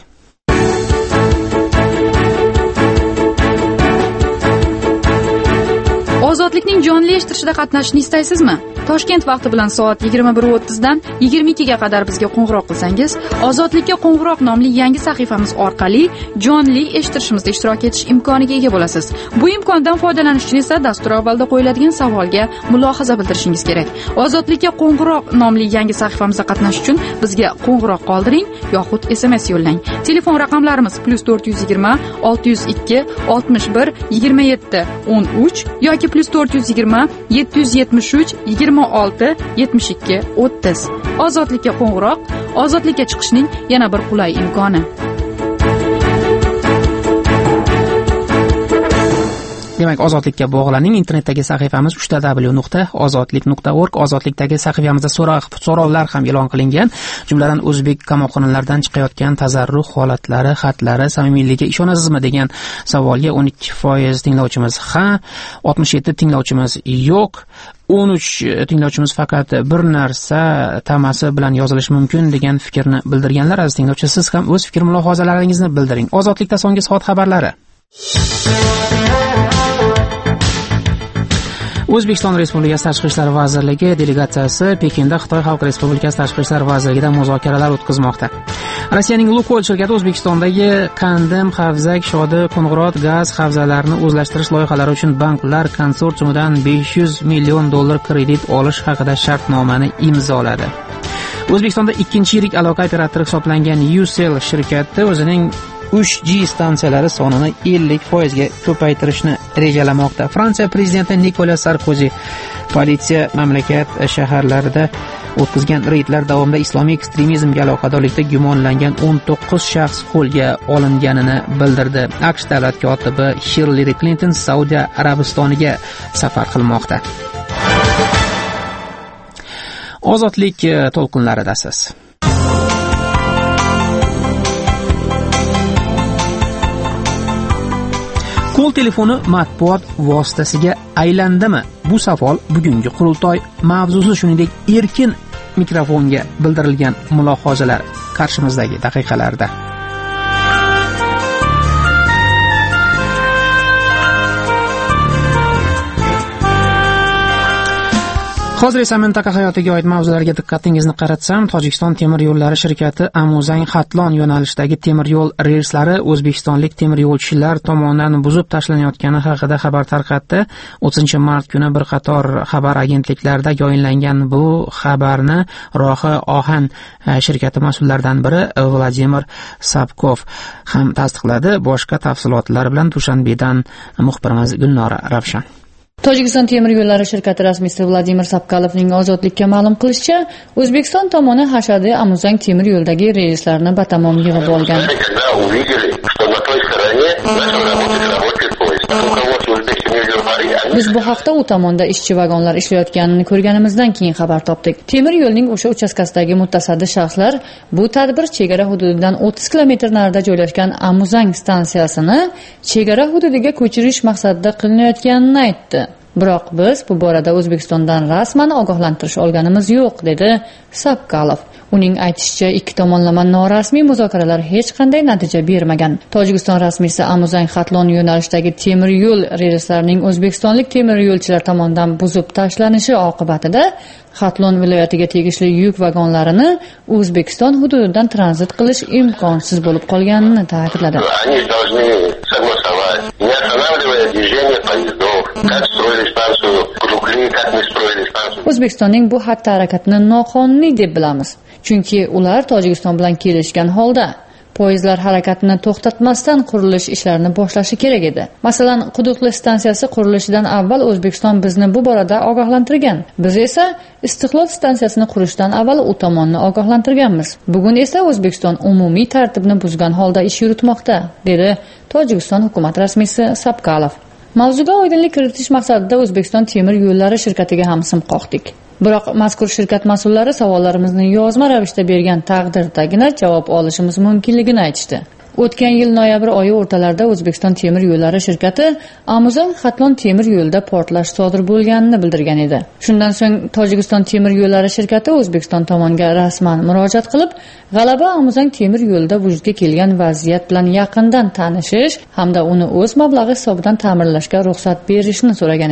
Ozod Ozodlikning jonli eshittirishida qatnashishni istaysizmi? Toshkent vaqti bilan soat 21:30 dan 22 ga qadar bizga qo'ng'iroq qilsangiz, Ozodlikka qo'ng'iroq nomli yangi sahifamiz orqali jonli eshittirishimizda ishtirok etish imkoniga ega bo'lasiz. Bu imkondan foydalanish uchun esa dastur avvalida qo'yiladigan savolga mulohaza bildirishingiz kerak. Ozodlikka qo'ng'iroq nomli yangi sahifamizda qatnashish uchun bizga qo'ng'iroq qoldiring yoxud SMS yo'llang. Telefon raqamlarimiz +420 602 61 27 13 yoki +420 773 26 72 30. Ozodlikka qo'ng'iroq, ozodlikka chiqishning yana bir qulay imkoni. Demak, ozodlikka bog'laning. Internetdagi sahifamiz www.ozodlik.org. Ozodlikdagi sahifamizda so'rovlar ham e'lon qilingan. Jumladan o'zbek qamoqxonalaridan chiqayotgan tazarruh holatlari, xatlari samimiyligiga ishonasizmi degan savolga 12% tinglovchimiz ha, 67 tinglovchimiz yo'q. 13 tinglovchimiz faqat bir narsa tamasi bilan yozilishi mumkin degan fikrni bildirganlar. Aziz tinglovchi, siz ham o'z fikr mulohazalaringizni bildiring. Ozodlikda so'nggi soat xabarlari. O'zbekiston Respublikasi Tashqi ishlar vazirligi delegatsiyasi Pekinda Xitoy Xalq Respublikasi Tashqi ishlar vazirligida muzokaralar o'tkazmoqda. Rossiyaning Lukoil shirkati O'zbekistondagi Kandim, Xavzak, Shodi, Qo'ng'irot gaz havzalarini o'zlashtirish loyihalari uchun banklar konsorsiumidan $500 million kredit olish haqida shartnomani imzoladi. O'zbekistonda ikkinchi yirik aloqa operatori hisoblangan Ucell shirkati o'zining 3G stansiyalari sonini 50% ga ko'paytirishni rejalamoqda. Fransiya prezidenti Nikolas Sarkozi politsiya mamlakat shaharlarida o'tkazgan reydlar davomida islomiy ekstremizmga aloqadorlikda gumonlangan 19 shaxs qo'lga olinganini bildirdi. AQSh davlat kotibi Hillary Clinton Saudiya Arabistoniga safar qilmoqda. Ozodlik to'lqinlaridasiz. Qo'l telefoni matbuot vositasiga aylandimi? Bu savol bugungi qurultoy mavzusi, shuningdek erkin mikrofonga bildirilgan mulohazalar qarshimizdagi daqiqalarda. Hozir esa mintaqa hayotiga oid mavzularga diqqatingizni qaratsam, Tojikiston temir yo'llari shirkati Amuzang Xatlon yo'nalishidagi temir yo'l relslari o'zbekistonlik temir yo'lchilar tomonidan buzib tashlanayotgani haqida xabar tarqatdi. 30-mart kuni bir qator xabar agentliklarida yayınlangan bu xabarni Rohi Ohan shirkati mas'ullaridan biri Vladimir Sapkov ham tasdiqladi. Boshqa tafsilotlar bilan Dushanbedan muxbirimiz Gulnora Ravshan. Tojikiston temir yo'llari shirkati rasmiysi Vladimir Sapkalovning Ozodlikka ma'lum qilishicha, O'zbekiston tomoni Hashadi Amuzang temir yo'ldagi reyslarni batamom yig'ib olgan. Biz bu haqda u tomonda ishchi vagonlar ishlayotganini ko'rganimizdan keyin xabar topdik. Temir yo'lning o'sha uchastkasidagi mutasaddi shaxslar bu tadbir chegara hududidan 30 kilometr narida joylashgan Amuzang stansiyasini chegara hududiga ko'chirish maqsadida qilinayotganini aytdi. Biroq biz bu borada O'zbekistondan rasman ogohlantirish olganimiz yo'q, dedi Sapkalov. Uning aytishicha, ikki tomonlama norasmiy muzokaralar hech qanday natija bermagan. Tojikiston rasmiysi Amuzang Xatlon yo'nalishidagi temir yo'l relslarining o'zbekistonlik temir yo'lchilar tomonidan buzib tashlanishi oqibatida Xatlon viloyatiga tegishli yuk vagonlarini O'zbekiston hududidan tranzit qilish imkonsiz bo'lib qolganini ta'kidladi. O'zbekistonning bu xatti harakatini noqonuniy deb bilamiz. Chunki ular Tojikiston bilan kelishgan holda poyezdlar harakatini to'xtatmasdan qurilish ishlarini boshlashi kerak edi. Masalan, Quduqli stansiyasi qurilishidan avval O'zbekiston bizni bu borada ogohlantirgan. Biz esa Istiqlol stansiyasini qurishdan avval u tomonni ogohlantirganmiz. Bugun esa O'zbekiston umumiy tartibni buzgan holda ish yuritmoqda, dedi Tojikiston hukumat rasmiysi Sapkalov. Mavzuga oydinlik kiritish maqsadida O'zbekiston temir yo'llari shirkatiga ham sim qoqdik. Biroq mazkur shirkat mas'ullari savollarimizni yozma ravishda bergan taqdirdagina javob olishimiz mumkinligini aytishdi. O'tgan yil noyabr oyi o'rtalarida O'zbekiston temir yo'llari shirkati Amuzang Xatlon temir yo'lida portlash sodir bo'lganini bildirgan edi. Shundan so'ng Tojikiston temir yo'llari shirkati O'zbekiston tomoniga rasman murojaat qilib, G'alaba Amuzang temir yo'lida vujudga kelgan vaziyat bilan yaqindan tanishish hamda uni o'z mablag'i hisobidan ta'mirlashga ruxsat berishni so'ragan edi.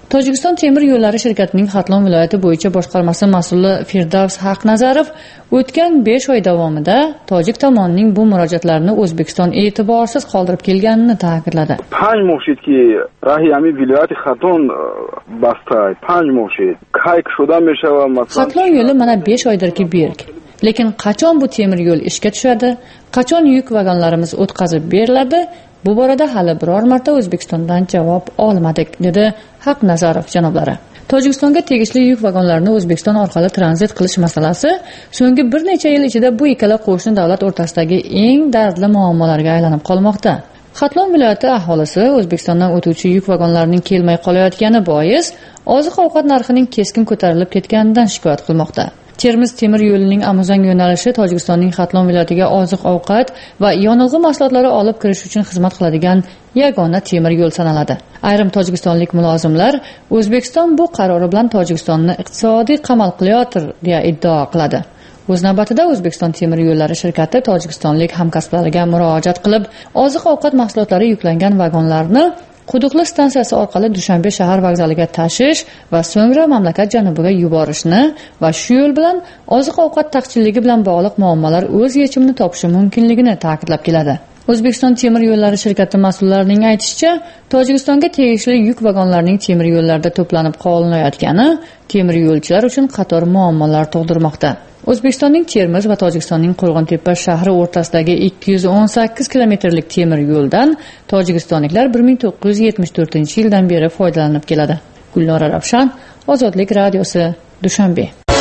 Tojikiston temir yo'llari shirkatining Xatlon viloyati bo'yicha boshqarmasi mas'uli Firdavs Haqnazarov o'tgan 5 oy davomida tojik tomonining bu murojaatlarini O'zbekiston e'tiborsiz qoldirib kelganini ta'kidladi. 5 ماه شد که راهی همین ولایت خاطون بسته 5 ماه شد کایک شده میشه و مثلا Xatlon yo'li mana 5 oydirki berk. Lekin qachon bu temir yo'l ishga tushadi? Qachon yuk vagonlarimiz o'tkazib beriladi? Bu borada hali biror marta O'zbekistondan javob olmadik, dedi Haqnazarov janoblari. Tojikistonga tegishli yuk vagonlarini O'zbekiston orqali tranzit qilish masalasi so'nggi bir necha yil ichida bu ikkala qo'shni davlat o'rtasidagi eng dardli muammolarga aylanib qolmoqda. Xatlon viloyati aholisi O'zbekistondan o'tuvchi yuk vagonlarining kelmay qolayotgani bois oziq-ovqat narxining keskin ko'tarilib ketganidan shikoyat qilmoqda. Termiz temir yo'lining Amuzang yo'nalishi Tojikistonning Xatlon viloyatiga oziq-ovqat va yonilg'i mahsulotlari olib kirish uchun xizmat qiladigan yagona temir yo'l sanaladi. Ayrim tojikistonlik mulozimlar O'zbekiston bu qarori bilan Tojikistonni iqtisodiy qamal qilayotir deya iddao qiladi. O'z navbatida O'zbekiston temir yo'llari shirkati tojikistonlik hamkasblariga murojaat qilib, oziq-ovqat mahsulotlari yuklangan vagonlarni Quduqli stansiyasi orqali Dushanbe shahar vokzaliga tashish va so'ngra mamlakat janubiga yuborishni va shu yo'l bilan oziq-ovqat taqchilligi bilan bog'liq muammolar o'z yechimini topishi mumkinligini ta'kidlab keladi. O'zbekiston temir yo'llari shirkati mas'ullarining aytishicha, Tojikistonga tegishli yuk vagonlarining temir yo'llarda to'planib qolinayotgani temir yo'lchilar uchun qator muammolar tug'dirmoqda. O'zbekistonning Termiz va Tojikistonning Qo'rg'ontepa shahri o'rtasidagi 218 kilometrlik temir yo'ldan tojikistonliklar 1974-yildan beri foydalanib keladi. Gulnora Ravshan, Ozodlik radiosi, Dushanbe.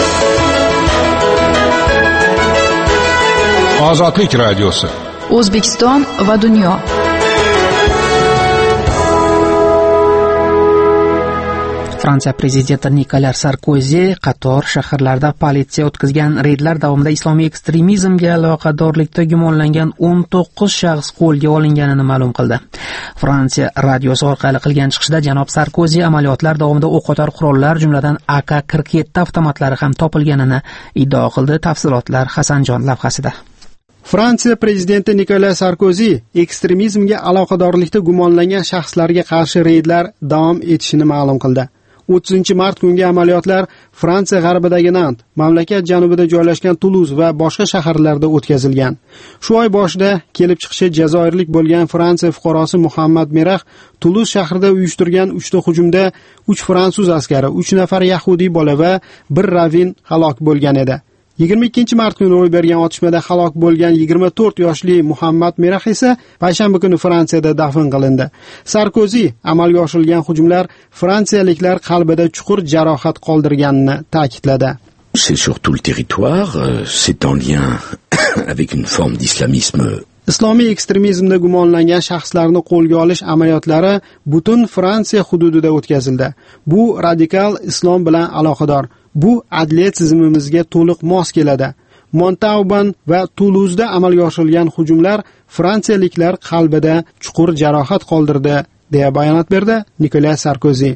Ozodlik radiosi. O'zbekiston va dunyo. Fransiya prezidenti Nikolas Sarkozi qator shaharlarda politsiya o'tkazgan reydlar davomida islomiy ekstremizmga aloqadorlikda gumonlangan 19 shaxs qo'lga olinganini ma'lum qildi. Fransiya radiosi orqali qilgan chiqishida janob Sarkozi amaliyotlar davomida o'qotar qurollar, jumladan AK-47 avtomatlari ham topilganini iddao qildi. Tafsilotlar Hasanjon lavhasida. Fransiya prezidenti Nikolas Sarkozi ekstremizmga aloqadorlikda gumonlangan shaxslarga qarshi reydlar davom etishini ma'lum qildi. 30-mart kungi amaliyotlar Fransiya g'arbidagi Nant, mamlakat janubida joylashgan Tuluz va boshqa shaharlarda o'tkazilgan. Shu oy boshida kelib chiqishi jazoirlik bo'lgan Fransiya fuqarosi Muhammad Merah Tuluz shahrida uyushtirgan 3 ta hujumda 3 fransuz askari, 3 nafar yahudiy bola va 1 ravin halok bo'lgan edi. 22-mart kuni ro'y bergan otishmada halok bo'lgan 24 yoshli Muhammad Merah esa payshanba kuni Fransiyada dafn qilindi. Sarkozi amalga oshirilgan hujumlar fransiyaliklar qalbida chuqur jarohat qoldirganini ta'kidladi. C'est sur tout le territoire, c'est en lien avec une forme d'islamisme. Islomiy ekstremizmda gumonlangan shaxslarni qo'lga olish amaliyotlari butun Fransiya hududida o'tkazildi. Bu radikal islom bilan aloqador. Bu adliya tizimimizga to'liq mos keladi. Montauban va Tuluzda amalga oshirilgan hujumlar fransiyaliklar qalbida chuqur jarohat qoldirdi, deya bayonot berdi Nikolas Sarkozi.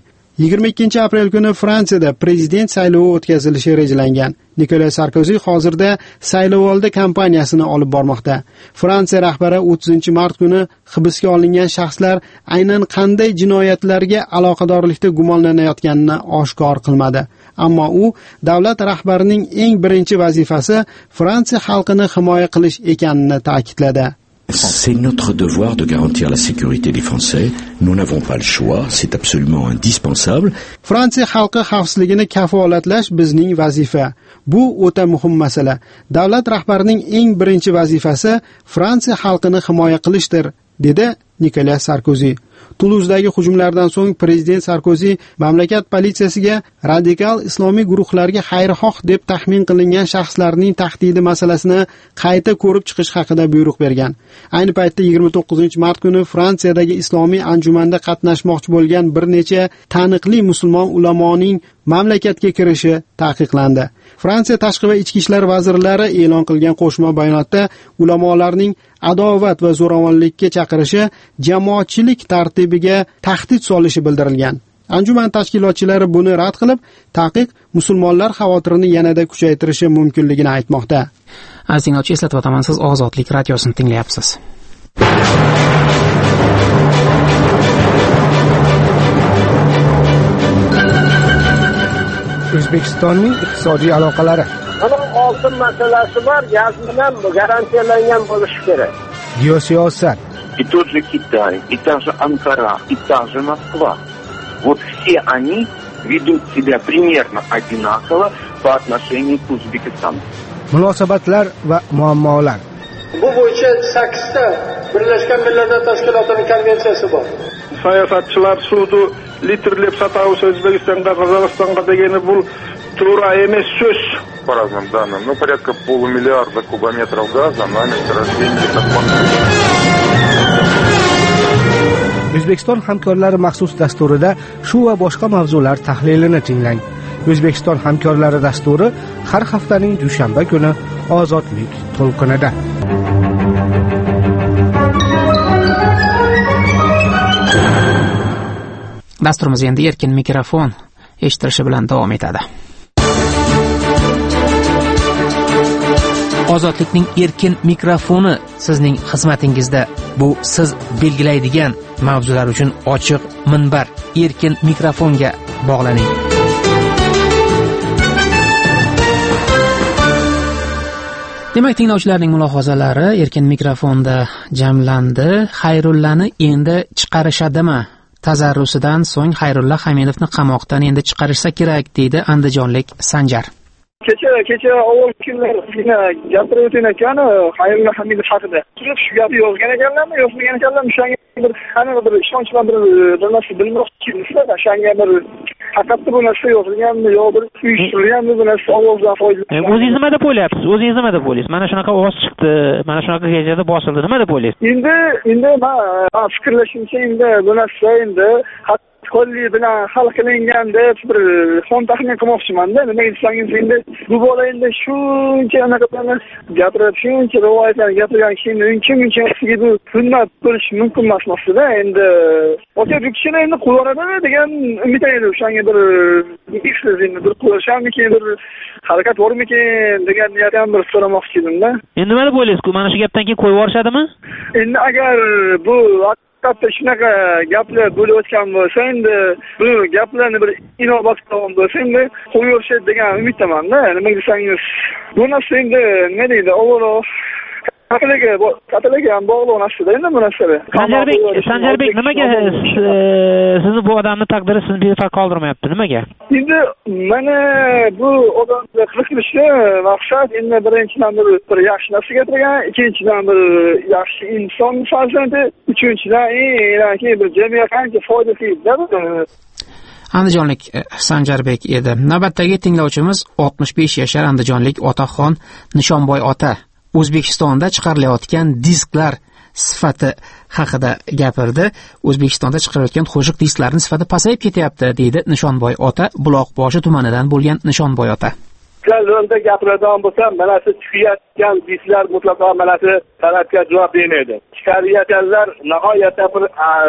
22 aprel kuni Fransiyada prezident saylovi o'tkazilishi rejalangan. Nikolas Sarkozi hozirda saylovoldi kampaniyasini olib bormoqda. Fransiya rahbari 30-mart kuni hibsga olingan shaxslar aynan qanday jinoyatlarga aloqadorlikda gumonlanayotganini oshkor qilmadi. Ammo u davlat rahbarining eng birinchi vazifasi Fransiya xalqini himoya qilish ekanini ta'kidladi. C'est notre devoir de garantir la sécurité des Français. Nous n'avons pas le choix, c'est absolument indispensable. Fransiya xalqi xavfsizligini kafolatlash bizning vazifa. Bu o'ta muhim masala. Davlat rahbarining eng birinchi vazifasi Fransiya xalqini himoya qilishdir, dedi Nikolas Sarkozi. Tuluzdagi hujumlardan so'ng prezident Sarkozi mamlakat politsiyasiga radikal islomiy guruhlarga xayrixoh deb taxmin qilingan shaxslarning tahdidi masalasini qayta ko'rib chiqish haqida buyruq bergan. Ayni paytda 29-mart kuni Fransiyadagi islomiy anjumanda qatnashmoqchi bo'lgan bir necha taniqli musulmon ulamoning mamlakatga kirishi taqiqlandi. Fransiya tashqi va ichki ishlar vazirlari e'lon qilgan qo'shma bayonotda ulamolarning adovat va zo'ravonlikka chaqirishi jamoatchilik tartibiga tahdid solishi bildirilgan. Anjuman tashkilotchilari buni rad qilib, taqiq musulmonlar xavotirini yanada kuchaytirishi mumkinligini aytmoqda. Aziz tinglovchi, eslatib o'taman, siz Ozodlik radiosini tinglayapsiz. O'zbekistonning iqtisodiy aloqalari. Uning oltin masalasi bor, gaz bilan garantiyalangan bo'lishi kerak. Geosiyosat. И тот же Китай, и та же Анкара, и та же Москва. Вот все они ведут себя примерно одинаково по отношению к Узбекистану. Munosabatlar va muammolar. Bu bo'yicha 8 ta Birlashgan Millatlar Tashkilotining konvensiyasi bor. Siyosatchilar suvni litrlab sotamiz O'zbekistonga, Qozog'istonga degani bu to'g'ri emas so'z. По разным данным, порядка полумиллиарда кубометров газа на месторождении Татман. O'zbekiston hamkorlari maxsus dasturida shu va boshqa mavzular tahlilini tinglang. O'zbekiston hamkorlari dasturi har haftaning dushanba kuni Ozodlik to'lqinida. Dasturimiz endi erkin mikrofon eshitilishi bilan davom etadi. Ozodlikning erkin mikrofoni sizning xizmatingizda. Bu siz belgilaydigan mavzular uchun ochiq minbar. Erkin mikrofonga bog'laning. Demak, tinglovchilarning mulohazalari erkin mikrofonda jamlandi. Xayrullani endi chiqarishadimi? Tazarrusidan so'ng Xayrulla Haminovni qamoqdan endi chiqarishsa kerak, deydi andijonlik Sanjar. Kecha avval kunlar gapirib o'tgan ekan Xayrulla Hamidov haqida. Shu gapni yozgan ekanlarmi, yozmagan ekanlarmi? O'shanga bir ishonchli bir narsa bilmoqchimizda, o'shanga bir faqat bu narsa yozilganmi yo bir uyushtirilganmi bu narsa ovozdan foydalanib. O'zingiz nima deb o'ylayapsiz? O'zingiz nima deb o'ylaysiz? Mana shunaqa ovoz chiqdi, mana shunaqa kechada bosildi, nima deb o'ylaysiz? Endi men fikrlashimcha endi bu narsa endi qo'lli bilan hal qilingan deb bir xon taxmin qilmoqchiman-da. Nima desangiz endi bu bola endi shuncha anaqa gapirib, shuncha rivoyatlarni gapirgan keyin uncha bu sunnat bo'lishi mumkin emas masala. Endi o'sha bu kishini endi qo'yaradi degan umid edi. O'shanga bir endi bir qo'yishammikin, bir harakat bormikin degan niyatdan bir so'ramoqchi edim-da. Endi nima deb o'ylaysiz-ku? Mana shu gapdan keyin qo'yib yuborishadimi? Endi agar bu hatto shunaqa gaplar bo'lib o'tgan bo'lsa, endi bu gaplarni bir inobat qilgan bo'lsa, endi qo'yib yuborishadi degan umiddaman-da. Nima desangiz, bu narsa endi nima deydi, avvalo qatlaga ham bog'liq narsa endi bu narsa. Sanjarbek, nimaga sizni bu odamni taqdiri sizni befarq qoldirmayapti? Nimaga? Endi mana bu odamni qilishni maqsad endi birinchidan bir yaxshi narsa keltirgan, ikkinchidan bir yaxshi inson farzandi, uchinchidan bir jamiyatga qancha foydasi yetadi. Andijonlik Sanjarbek edi. Navbatdagi tinglovchimiz 65 yashar andijonlik Otaxon Nishonboy ota. O'zbekistonda chiqarilayotgan disklar sifati haqida gapirdi. O'zbekistonda chiqarilayotgan qo'shiq disklarining sifati pasayib ketyapti, deydi Nishonboy ota, Buloqboshi tumanidan bo'lgan Nishonboy ota. Yo'lda gapiradigan bo'lsam, mana shu chiqayotgan disklar mutlaqo mana shu talabga javob bermaydi. Chiqarayotganlar nihoyatda bir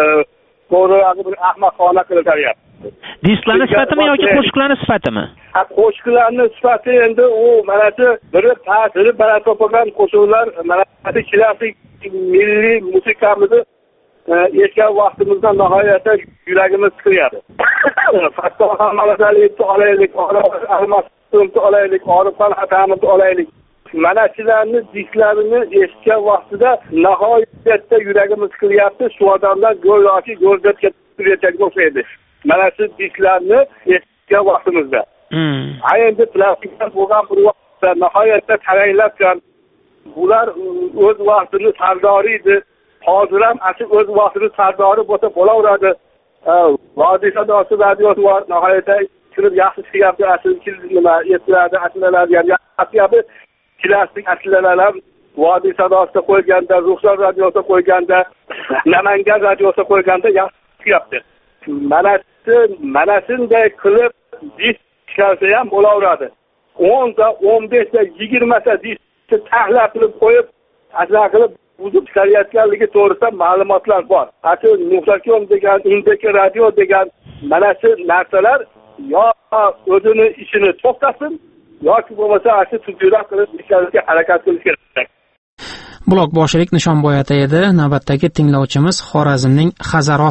ahmoqona qilyapti. Disklarning sifatimi yoki qo'shiqlarning sifatimi? Qo'shiqlarning sifati endi u mana shu biri ta'siri bilan to'plangan qo'shiqlar, mana shu klassik milliy musiqamizni eshitgan vaqtimizda nihoyatda yuragimiz siqiladi. Hatto hammalarni olaylik, olaylik, Orifxon Hatamni olaylik. Mana shularni disklarini eshitgan vaqtida nihoyatda yuragimiz siqilyapti. Shu odamlar go'yoki go'rdat ketayotgan o'xshaydi. Mana shu dislarni eshitgan vaqtimizda. Endi plastikdan bo'lgan bir vaqtda nihoyatda taranglabgan bular o'z vaqtini sardori edi. Hozir ham o'z vaqtini sardori bo'lsa bo'laveradi. Vodiy sadosi radiosi bor, nihoyatda kirib yaxshi chiqyapti. Asl nima esladi, aslilar yaxshi plastik aslilar ham Vodiy sadosida qo'yganda, Ruxsor radiosida qo'yganda, Namangan radiosida qo'yganda yaxshi chiqyapti. Mana shunday qilib disk chiqarsa ham bo'laveradi. 10 ta, 15 ta, 20 ta diskni tahlil qilib qo'yib, asla qilib buzib chiqarayotganligi to'g'risida ma'lumotlar bor. Hatto Nuqtakom degan, Indek radio degan mana shu narsalar yo o'zini ishini to'xtatsin, yoki bo'lmasa asli tuzukroq qilib ishlarga harakat qilish kerak. Buloqboshilik Nishonboy ota edi. Navbatdagi tinglovchimiz Xorazmning Hazarosib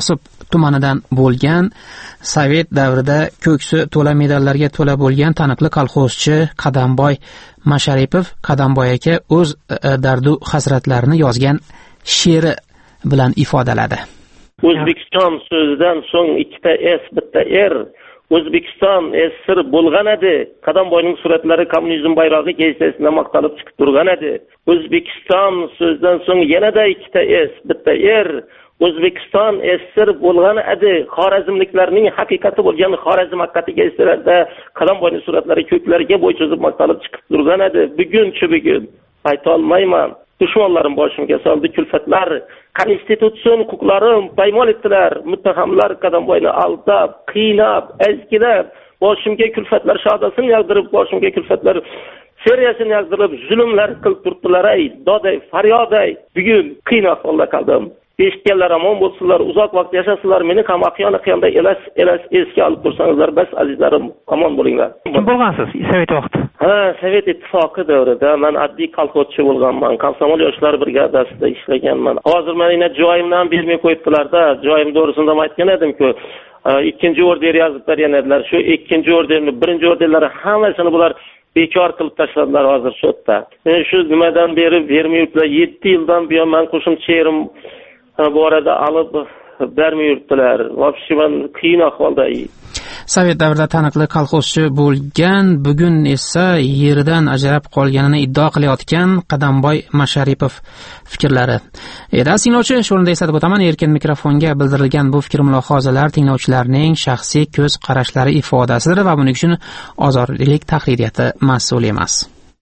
tumanidan bo'lgan, sovet davrida ko'ksi to'la medallarga to'la bo'lgan taniqli kolxozchi Qadamboy Masharipov Qadamboy aka o'z dardu hasratlarini yozgan she'ri bilan ifodaladi. O'zbekiston so'zidan so'ng ikkita s, bitta er. O'zbekiston sir bo'lgan edi. Qadamboyning suratlari kommunizm bayrog'i kechasida maqtalib chiqib turgan edi. O'zbekiston so'zidan so'ng yanada ikkita s, bitta er. O'zbekiston sir bo'lgan edi. Xorazmliklarning haqiqati bo'lgan Xorazm haqiqati kechasida Qadamboyning suratlari ko'klarga bo'y cho'zib maqtalib chiqib turgan edi. Bugun ayta olmayman. Dushmanlarim boshimga soldi kulfatlar. Konstitutsion huquqlarim paymol etdilar. Muttahamlar Qadamboyni aldab, qiynab, ezgilab, boshimga kulfatlar shodasini yag'dirib, boshimga kulfatlar seriyasini yag'dirib, zulmlar qilib turdilar. Ey doday, faryoday, bugun qiyin ahvolda qoldim. Eshitganlar amon bo'lsinlar, uzoq vaqt yashasizlar, meni ham aqyona-qiyonda elas esga olib tursangizlar, bas azizlarim, amon bo'linglar. Kim bo'lgansiz Sovet vaqti? Sovet ittifoqi davrida men oddiy kolxozchi bo'lganman. Komsomol yoshlar brigadasida ishlaganman. Hozir meni joyimdan bermay qo'yibdilar-da. Joyim to'g'risida aytgan edim-ku, ikkinchi order yozib berganlar. Shu ikkinchi orderni, birinchi orderlari hammasini bular bekor qilib tashladilar hozir sudda. Shu nimadan beri bermayaptilar. 7 yildan buyon men qo'shimcha yerim bu arada olib bermayaptilar. Vobshe men qiyin ahvolda. Sovet davrida taniqli kolxozchi bo'lgan, bugun esa yeridan ajrab qolganini iddao qilayotgan Qadamboy Masharipov fikrlari. Tinglovchi, shu o'rinda eslatib o'taman, erkin mikrofonga bildirilgan bu fikr mulohazalar tinglovchilarning shaxsiy ko'z qarashlari ifodasidir va buning uchun ozodlik tahririyati mas'ul emas.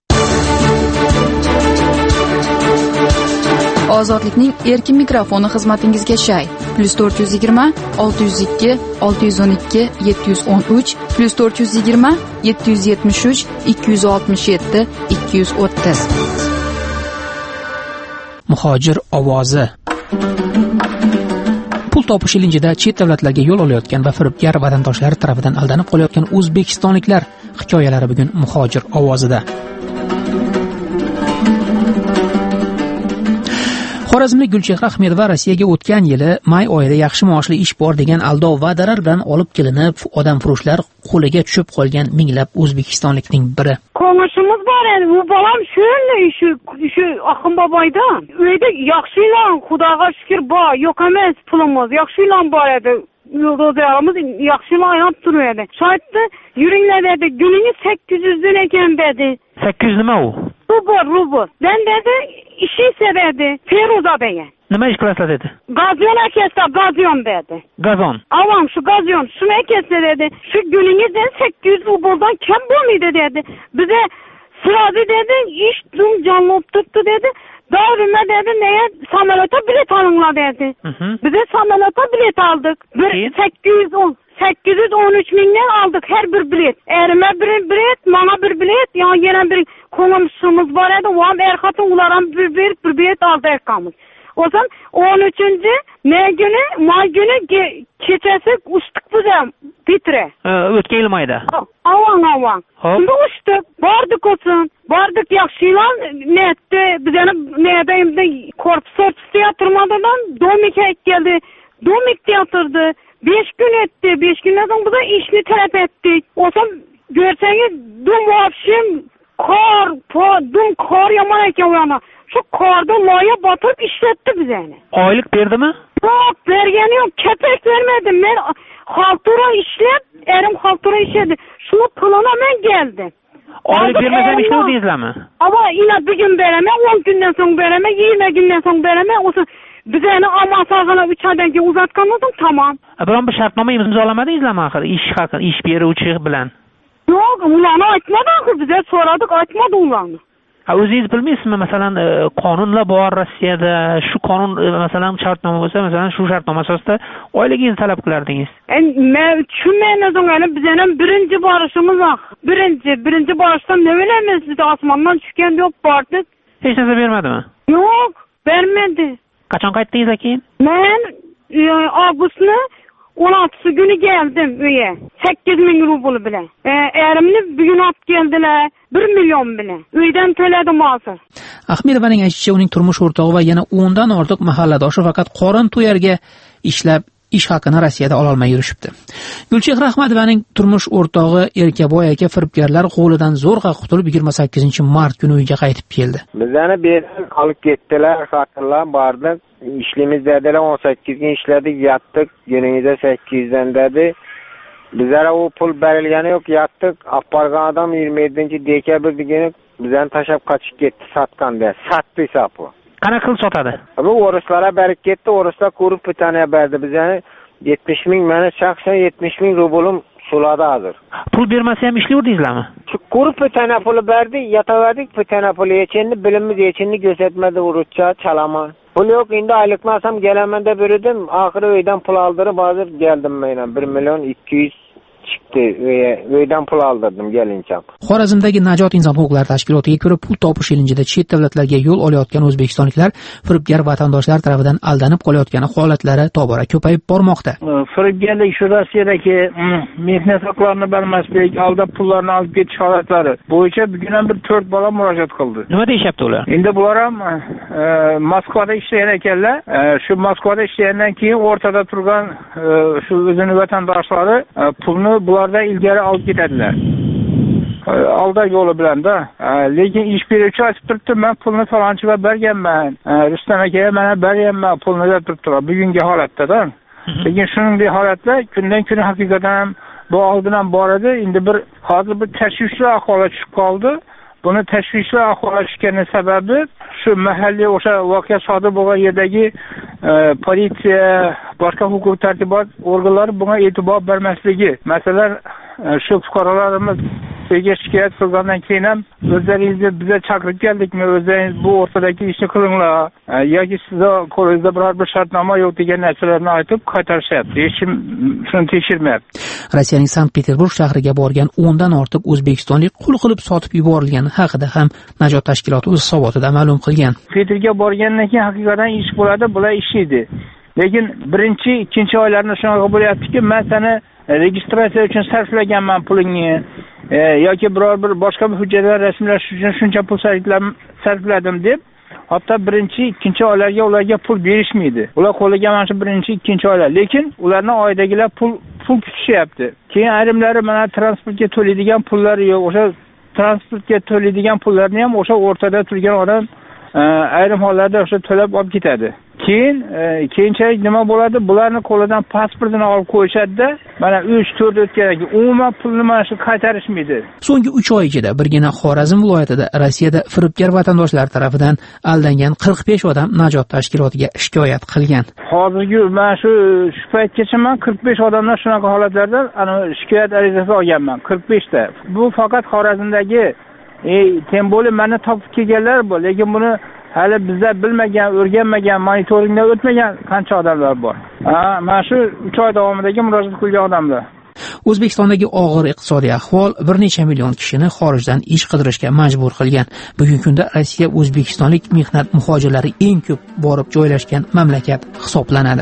Ozodlikning erkin mikrofoni xizmatingizga shay. +420 602 612 713 +420 773 267 230. Muhojir ovozi. Pul topish ilinjida chet davlatlarga yo'l olayotgan va firibgar vatandoshlar tomonidan aldanib qolayotgan o'zbekistonliklar hikoyalari bugun Muhojir ovozida. Xorazmlik Gulchehra Ahmedova Rossiyaga o'tgan yili may oyida yaxshi maoshli ish bor degan aldov va'dalar bilan olib kelinib, odamfurushlar qo'liga tushib qolgan minglab o'zbekistonlikning biri. Qo'nishimiz bor edi, bu bolam shu Ahim boboydan. Uyda yaxshilar, Xudoga shukr bor, yo'q emas pulimiz, yaxshilar bor edi. Yo'ldoshlarimiz yaxshilar yonib turadi. Shoyatda yuringlar dedi, guningiz 800 dan ekan dedi. 800 nima u? Rubl. Ben dedi, işi sevedi. Feruza Bey'e. Nima ish qilasizlar dedi? Gazyon akesi, gazyon dedi. Gazon. Avam şu gazyon, şunu akesi dedi. Şu gününüzden 800 rubldan kim bulmaydı dedi. Bize sırada dedi, iş dum canlı tuttu dedi. Davrime dedi, neye samelota bilet alınla dedi. Bize samelota bilet aldık. 813 mindən aldık her bir bilet. Erime bir bilet, bana bir bilet, ya yine bir konumsuzumuz var idi. O an erkatın uların bir bilet aldı erkamız. O zaman 13. May günü keçesi uçtuk bize bitre. Ötken yıl mayda? Avan. Şimdi uçtuk, bardık olsun. Bardık yakşıyla ne etti? Bize neyde korpus örtüsü yatırmadan Domik geldi. Domik yatırdı. 5 gün etti. 5 günden sonra da işini talep ettik. O zaman görseniz dum vapşim kar yaman eken yana. Şu karda laya batırıp işletti bize. Aylık verdi mi? Yok, vergeni yok. Kepek vermedim. Ben haltura işlep, erim haltura işledi. Şunu pılına ben geldim. Aylık vermesem işte o değilsizler mi? Ama yine bir gün vereme, 10 günden sonra vereme, 20 günden sonra vereme. O zaman bize ama sağına 3 aydan ki uzatkanladım, tamam. Biron bir şartnoma imzolamadingizlar mi axir? İş haqida, iş beri uchiq bilan. Yo'q, ularni aytmadi axir, bize so'radik, aytmadi ularni. O'zingiz bilmaysizmi, masalan, qonunlar bor Rossiyada, shu qonun masalan shartnoma bo'lsa, masalan, shu shartnoma asosida oyligingizni talab qilardingiz. Men tushunmayman o'zinglarni, bizning birinchi borishimiz axir. Birinchi borishdan ne bilamiz, biz osmondan tushgan yo'q, bordik. Hech narsa bermadimi? Yo'q, bermadi. Qachon qaytdingiz keyin? Men avgustning 16 günü geldim üye. 8.000 rubl bile. Erimni bugün olib keldilar 1 milyon bile. Uydan to'ladim hozir. Ahmedovaning aytishicha, uning turmush o'rtog'i va yana 10 dan ortiq mahalladoshi faqat qorin to'yarga ishlab ish haqini Rossiyada ololmay yurishibdi. Gulchehra Ahmadovaning turmush o'rtog'i Erkaboy aka firibgarlar qo'lidan zo'rg'a qutulib 28-mart kuni uyiga qaytib keldi. Bizani berib olib ketdilar, xatirlar bordik. İşimiz dediler 18 gün işledik, yattık. Günümüzde 800'den dedi. Bizlere o pul verilgeni yok, yattık. Apargan adam 27. dekabr günü bizden taşıp kaçıp gitti, satkan diye. Sattı hesabı. Qanaqa qilib sotadi? Bu oruslara berib ketdi, oruslar ko'rib bir tane berdi bizani 70 ming, meni shaxsan 70 ming rublim suladi hozir. Pul bermasa ham ishlayverdingizlarmi? Shu ko'rib bir tane pul berdi, yataverdik bir tane pul yechenni bilimiz yechenni ko'rsatmadi urutcha, chalama. Pul yo'q, endi ayliqmasam kelaman deb yurdim, oxiri uydan pul oldirib hozir keldim men 1 million 200 chiqdi, uydan pul oldirdim kelincham. Xorazmdagi Najot inson huquqlari tashkilotiga ko'ra, pul topish ilinjida chet davlatlarga yo'l olayotgan o'zbekistonliklar firibgar vatandoshlar tomonidan aldanib qolayotgani holatlari tobora ko'payib bormoqda. Firibgarlik shu Rossiyadagi mehnat huquqlarini bermaslik, aldab pullarni olib ketish holatlari bo'yicha bugun ham bir 4 bola murojaat qildi. Nima deyapti ular? Endi bular ham Moskvada ishlagan ekanlar. Shu Moskvada ishlagandan keyin o'rtada turgan shu o'zini vatandoshlari pulni bulardan ilgari olib ketadilar. Aldak yo'li bilan da. Lekin ish beruvchi aytib turibdi, men pulni falonchiga berganman. Rustam akaga mana berganman pulni deb turibdilar. Bugungi holatda-da. Lekin shuningdek holatlar kundan kun haqiqatan ham bu oldin ham bor edi. Endi hozir bir tashvishli ahvolga tushib qoldi. Buni tashvishli ahvolga tushgani sababi shu mahalliy o'sha voqea sodir bo'lgan yerdagi politsiya, boshqa huquq tartibot organlari bunga e'tibor bermasligi. Masalan, shu fuqarolarimiz sizga shikoyat qilgandan keyin ham o'zlaringizni biza chaqirib keldikmi, o'zingiz bu o'rtadagi ishni qilinglar yoki sizda qo'lingizda biror bir shartnoma yo'q degan narsalarni aytib qaytarishyapti. Hech kim shuni tekshirmayapti. Rossiyaning Sankt-Peterburg shahriga borgan 10 dan ortiq o'zbekistonlik qul qilib sotib yuborilgani haqida ham Najot tashkiloti o'z hisobotida ma'lum qilgan. Peterga borgandan keyin haqiqatan ish bo'ladi, bular ishlaydi. Lekin birinchi, ikkinchi oylarni shunaqa bo'lyaptiki, men seni registratsiya uchun sarflaganman pulingni yoki biror bir boshqa bir hujjatlar rasmlashtirish uchun shuncha pul sarfladim deb, hatto birinchi, ikkinchi oylarga ularga pul berishmaydi. Ular qo'liga mana shu birinchi, ikkinchi oylar, lekin ularning oydagilar pul kutishyapti. Keyin ayrimlari mana transportga to'laydigan pullari yo'q. O'sha transportga to'laydigan pullarni ham o'sha o'rtada turgan odam ayrim hollarda o'sha to'lab olib ketadi. Keyinchalik nima bo'ladi? Bularning qo'lidan pasportini olib qo'yishadi-da, mana 3-4 o'tgandan keyin umuman pulni mana shu qaytarishmaydi. So'nggi 3 oy ichida birgina Xorazm viloyatida Rossiyada firibgar vatandoshlar tomonidan aldangan 45 odam Najot tashkilotiga shikoyat qilgan. Hozirgi mana shu paytgacha men 45 odamdan shunaqa holatlarda shikoyat arizasi olganman, 45 ta. Bu faqat Xorazmdagi tem bo'lib meni topib kelganlar bu, lekin buni hali bizlar bilmagan, o'rganmagan, monitoringdan o'tmagan qancha odamlar bor. Mana shu 3 oy davomidagi murojaat qilgan odamlar. O'zbekistondagi og'ir iqtisodiy ahvol bir necha million kishini xorijdan ish qidirishga majbur qilgan. Bugungi kunda Rossiya o'zbekistonlik mehnat muhojirlari eng ko'p borib joylashgan mamlakat hisoblanadi.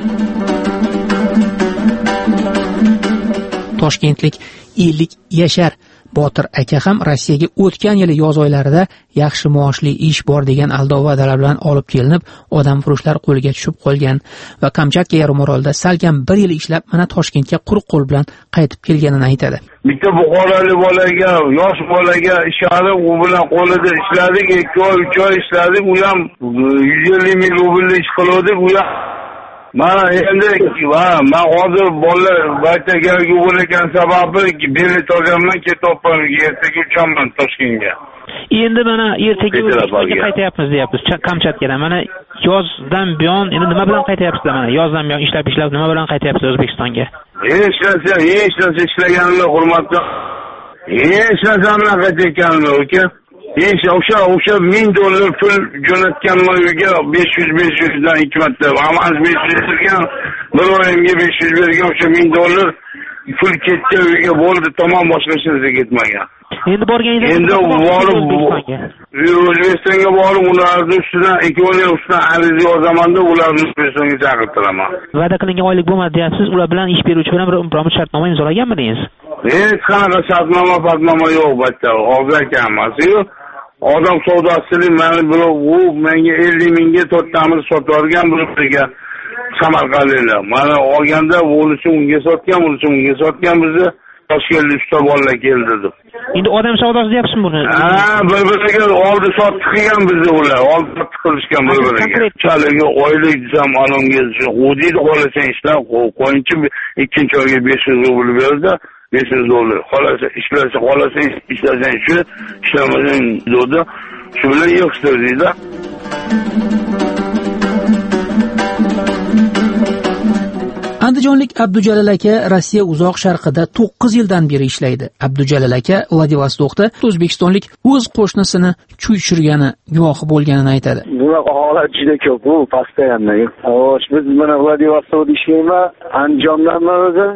Toshkentlik Ellik Yashar Botir aka ham Rossiyaga o'tgan yili yoz oylarida yaxshi maoshli ish bor degan aldov va'dalar bilan olib kelinib, odamfurushlar qo'liga tushib qolgan va Kamchatka yarimorolida salkam 1 yil ishlab, mana Toshkentga quruq qo'l bilan qaytib kelganini aytadi. Bitta buxorolik bolaga, yosh bolaga ishonib, u bilan qo'lida ishladik, 2 oy, 3 oy ishladik, u ham 150 ming rublni ish qildik, u ham mana endi men hozir bolalar baytaga bo'layotgan sababi bilet olganman, ketopman, ertaga uchaman Toshkentga. Endi mana ertaga O'zbekistonga qaytyapmiz deyapmiz, Kamchatkadan. Mana yozdan buyon endi nima bilan qaytyapsizlar? Mana yozdan buyon ishlab nima bilan qaytyapsiz O'zbekistonga? Hech narsa ishlaganimda hurmatli. Hech narsa bilan qaytayotganman, uka. O'sha $1000 pul jo'natganman uyga, 500 dan 2 marta. Hammasi 500 bergan, bir oyimga 500 bergan, o'sha $1000 pul ketdi uyga, bo'ldi, tamom, boshqa narsaga ketmagan. Endi borganingizda endi borib O'zbekistonga borib, ularning ustidan ekonomiya ustidan ariza yozaman deb ularni O'zbekistonga chaqirtiraman. Va'da qilingan oylik bo'lmadi deyapsiz, ular bilan ish beruvchi bilan bir shartnoma imzolaganmidingiz? Hech qanaqa shartnoma yo'q, batta. Hozir ekanmasiz. Odam savdosilik meni menga 50 mingga 4 tamiz sotib olgan, biriga samarqandliklar. Mana olganda bo'lisi unga sotgan, bo'lisi unga sotgan, bizni Toshkentlik usta bolalar keldi deb. Endi odam savdosi deyapsizmi buni? Bir-biriga oldi sotdi qilgan bizni ular. Oldi sotdi qilishgan bir-biriga. Chaligi oylik desam, anamga o'diydi qolasang ishlar, qo'yinchi ikkinchi oyga 500 rubl berdi. 500 dollar. Xolasa ishlasa qolasang, ishlasang shu, ishlamasang dedi. Shu bilan yo'qdir deydi. Andijonlik Abdujalil aka Rossiya uzoq sharqida 9 yildan beri ishlaydi. Abdujalil aka Vladivostokda o'zbekistonlik o'z qo'shnisini chuychirgani guvohi bo'lganini aytadi. Bunaqa holat juda ko'p, bu постоянно. Xo'sh, biz mana Vladivostokda ishlaymiz, Andijondanman o'zim.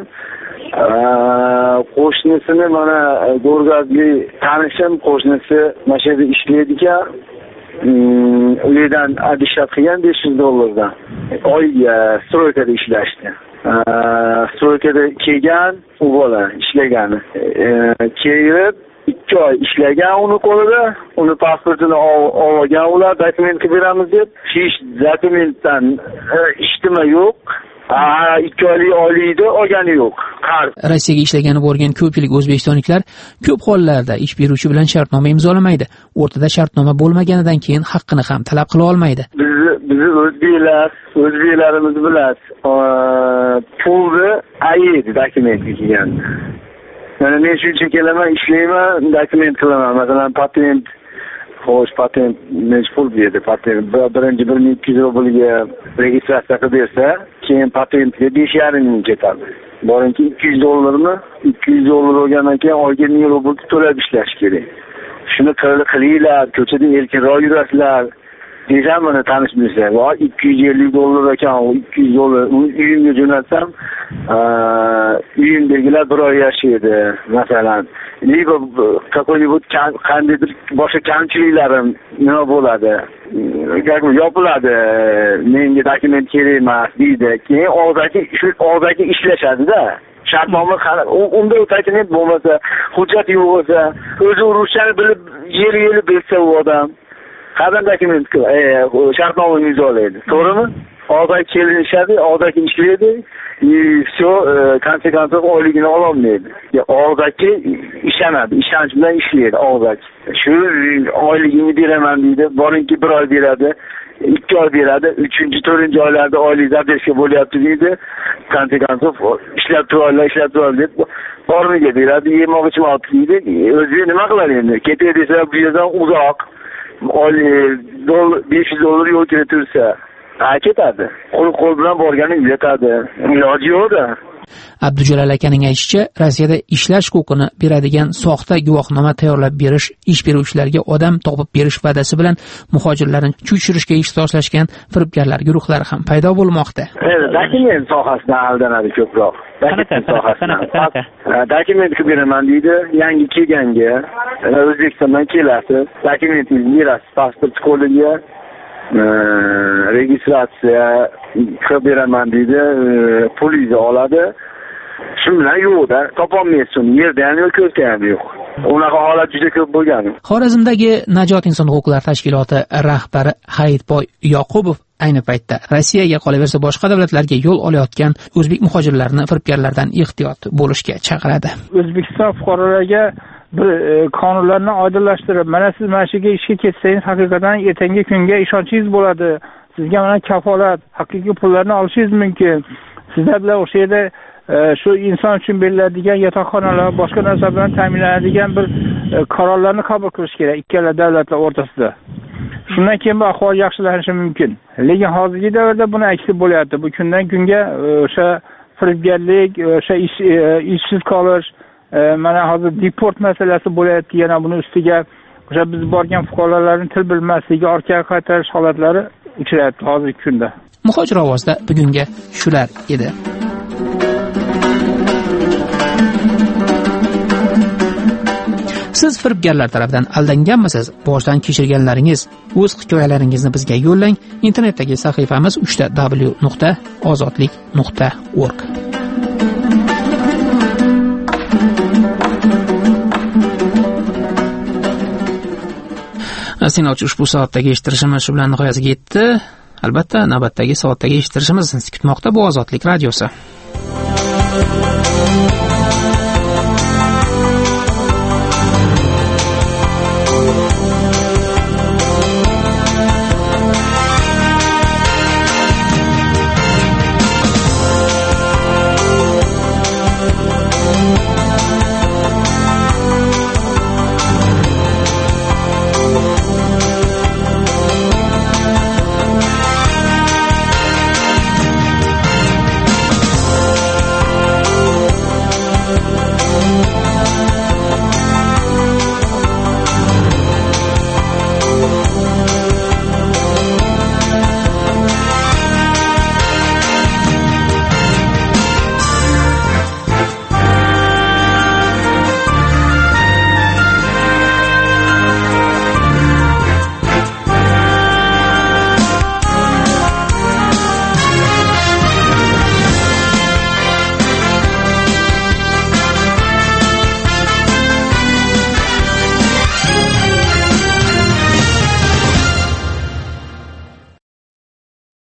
Qo'shnisini mana Go'rgazli tanishim, qo'shnisi mana shu yerda ishlaydi ekan. U yerdan adishat qilgan 500 dollardan. Oyga stroykada ishlashdi. Stroykada kelgan u bola ishlagani. Kelib 2 oy ishlagan uni qo'lida, uni pasportini olgan ular, dokumentni beramiz deb, hech dokumentdan ishdimi yo'q. 2 oylik oylikni olgani yo'q. Rossiyaga ishlagani borgan ko'pchilik o'zbekistonliklar ko'p hollarda ish beruvchi bilan shartnoma imzolamaydi. O'rtada shartnoma bo'lmaganidan keyin haqqini ham talab qila olmaydi. Bizni o'zbeklarimiz bilasiz. Pulni ayedi dokumentga kelgan. Mana men shuncha kelaman, ishlayman, dokument qilaman. Masalan, patent xo'sh, patent pul berdi. Patent birinchi 1200 rublga registratsiya qilib bersa, keyin patentga 5,5 ming ketadi. Borinki 200 dollarmi? 200 dollar olgandan keyin oyga 1000 rubl to'lab ishlash kerak. Shuni qilinglar, ko'chada erkinroq yurasizlar. Desam, mana tanish bilsa, va 250 dollar ekan, 200 dollar uyimga jo'natsam, uyimdagilar bir oy yashaydi, masalan. Lибо какой-нибудь qandaydir boshqa kamchiliklarim nima bo'ladi? Yopiladi, menga dokument kerak emas deydi. Keyin og'zaki ishlashadi-da. Shartnoma unda dokument bo'lmasa, hujjat yo'q bo'lsa, o'zi ruschani bilib, yeri bilsa u odam qanday dokument shartnoma imzolaydi. To'g'rimi? Og'zaki kelishadi, og'zaki ishlaydi. Все, konse konse oyligini ololmaydi. Og'zaki ishonadi, ishonch bilan ishlaydi og'zaki. Shu oyligini beraman deydi, borinki 1 oy beradi, 2 oy beradi, 3-4 oylarda oylik zadeshga bo'lyapti deydi. Konse konse ishlab turib deb bormiga beradi, yemoqchi olib deydi. O'zi nima qiladi endi? Ketay desa bu yerdan uzoq. 500 dollar yo'l kirib tursa ketadi. Qo'l bilan borgani yetadi. Iloji yo'q-da. Abdujalil akaning aytishicha, Rossiyada ishlash huquqini beradigan soxta guvohnoma tayyorlab berish, ish beruvchilarga odam topib berish va'dasi bilan muhojirlarni chuychirishga ixtisoslashgan firibgarlar guruhlari ham paydo bo'lmoqda. Dokument sohasidan aldanadi ko'proq. Dokument qilib beraman deydi, yangi kelganga, O'zbekistondan kelasiz, dokumentingizni berasiz, pasport qo'liga, registratsiya qilib beraman deydi, pulingizni oladi. Shu bilan yo'q-da, topolmaysiz uni, yerda ham yo'q, ko'zda ham yo'q. Unaqa holat juda ko'p bo'lgan. Xorazmdagi Najot inson huquqlari tashkiloti rahbari Hayitboy Yoqubov ayni paytda Rossiyaga qolaversa boshqa davlatlarga yo'l olayotgan o'zbek muhojirlarini firibgarlardan ehtiyot bo'lishga chaqiradi. O'zbekiston fuqarolariga bir qonunlarni oydinlashtirib, mana siz mana shu ishga ketsangiz, haqiqatan ertangi kunga ishonchingiz bo'ladi. Sizga mana kafolat, haqiqiy pullarni olishingiz mumkin. Sizlar bilan o'sha yerda shu inson uchun beriladigan yotoqxonalar, boshqa narsa bilan ta'minlanadigan bir qarorlarni qabul qilish kerak ikkala davlatlar o'rtasida. Shundan keyin bu ahvol yaxshilanishi mumkin. Lekin hozirgi davrda buni aksi bo'lyapti. Bu kundan kunga o'sha firibgarlik, o'sha ishsiz qolish, mana hozir deport masalasi bo'layapti, yana buni ustiga o'sha biz borgan fuqarolarning til bilmasligi, orqaga qaytarish holatlari uchrayapti hozirgi kunda. Muhojir ovozda bugunga shular edi. Siz firibgarlar tarafidan aldanganmisiz? Boshdan kechirganlaringiz, o'z hikoyalaringizni bizga yo'llang. Internetdagi sahifamiz www.ozodlik.org. Asinoch ushbu soatdagi eshittirishimiz shu bilan nihoyasiga yetdi. albatta navbatdagi soatdagi eshittirishimiz kutmoqda bu Ozodlik radiosi.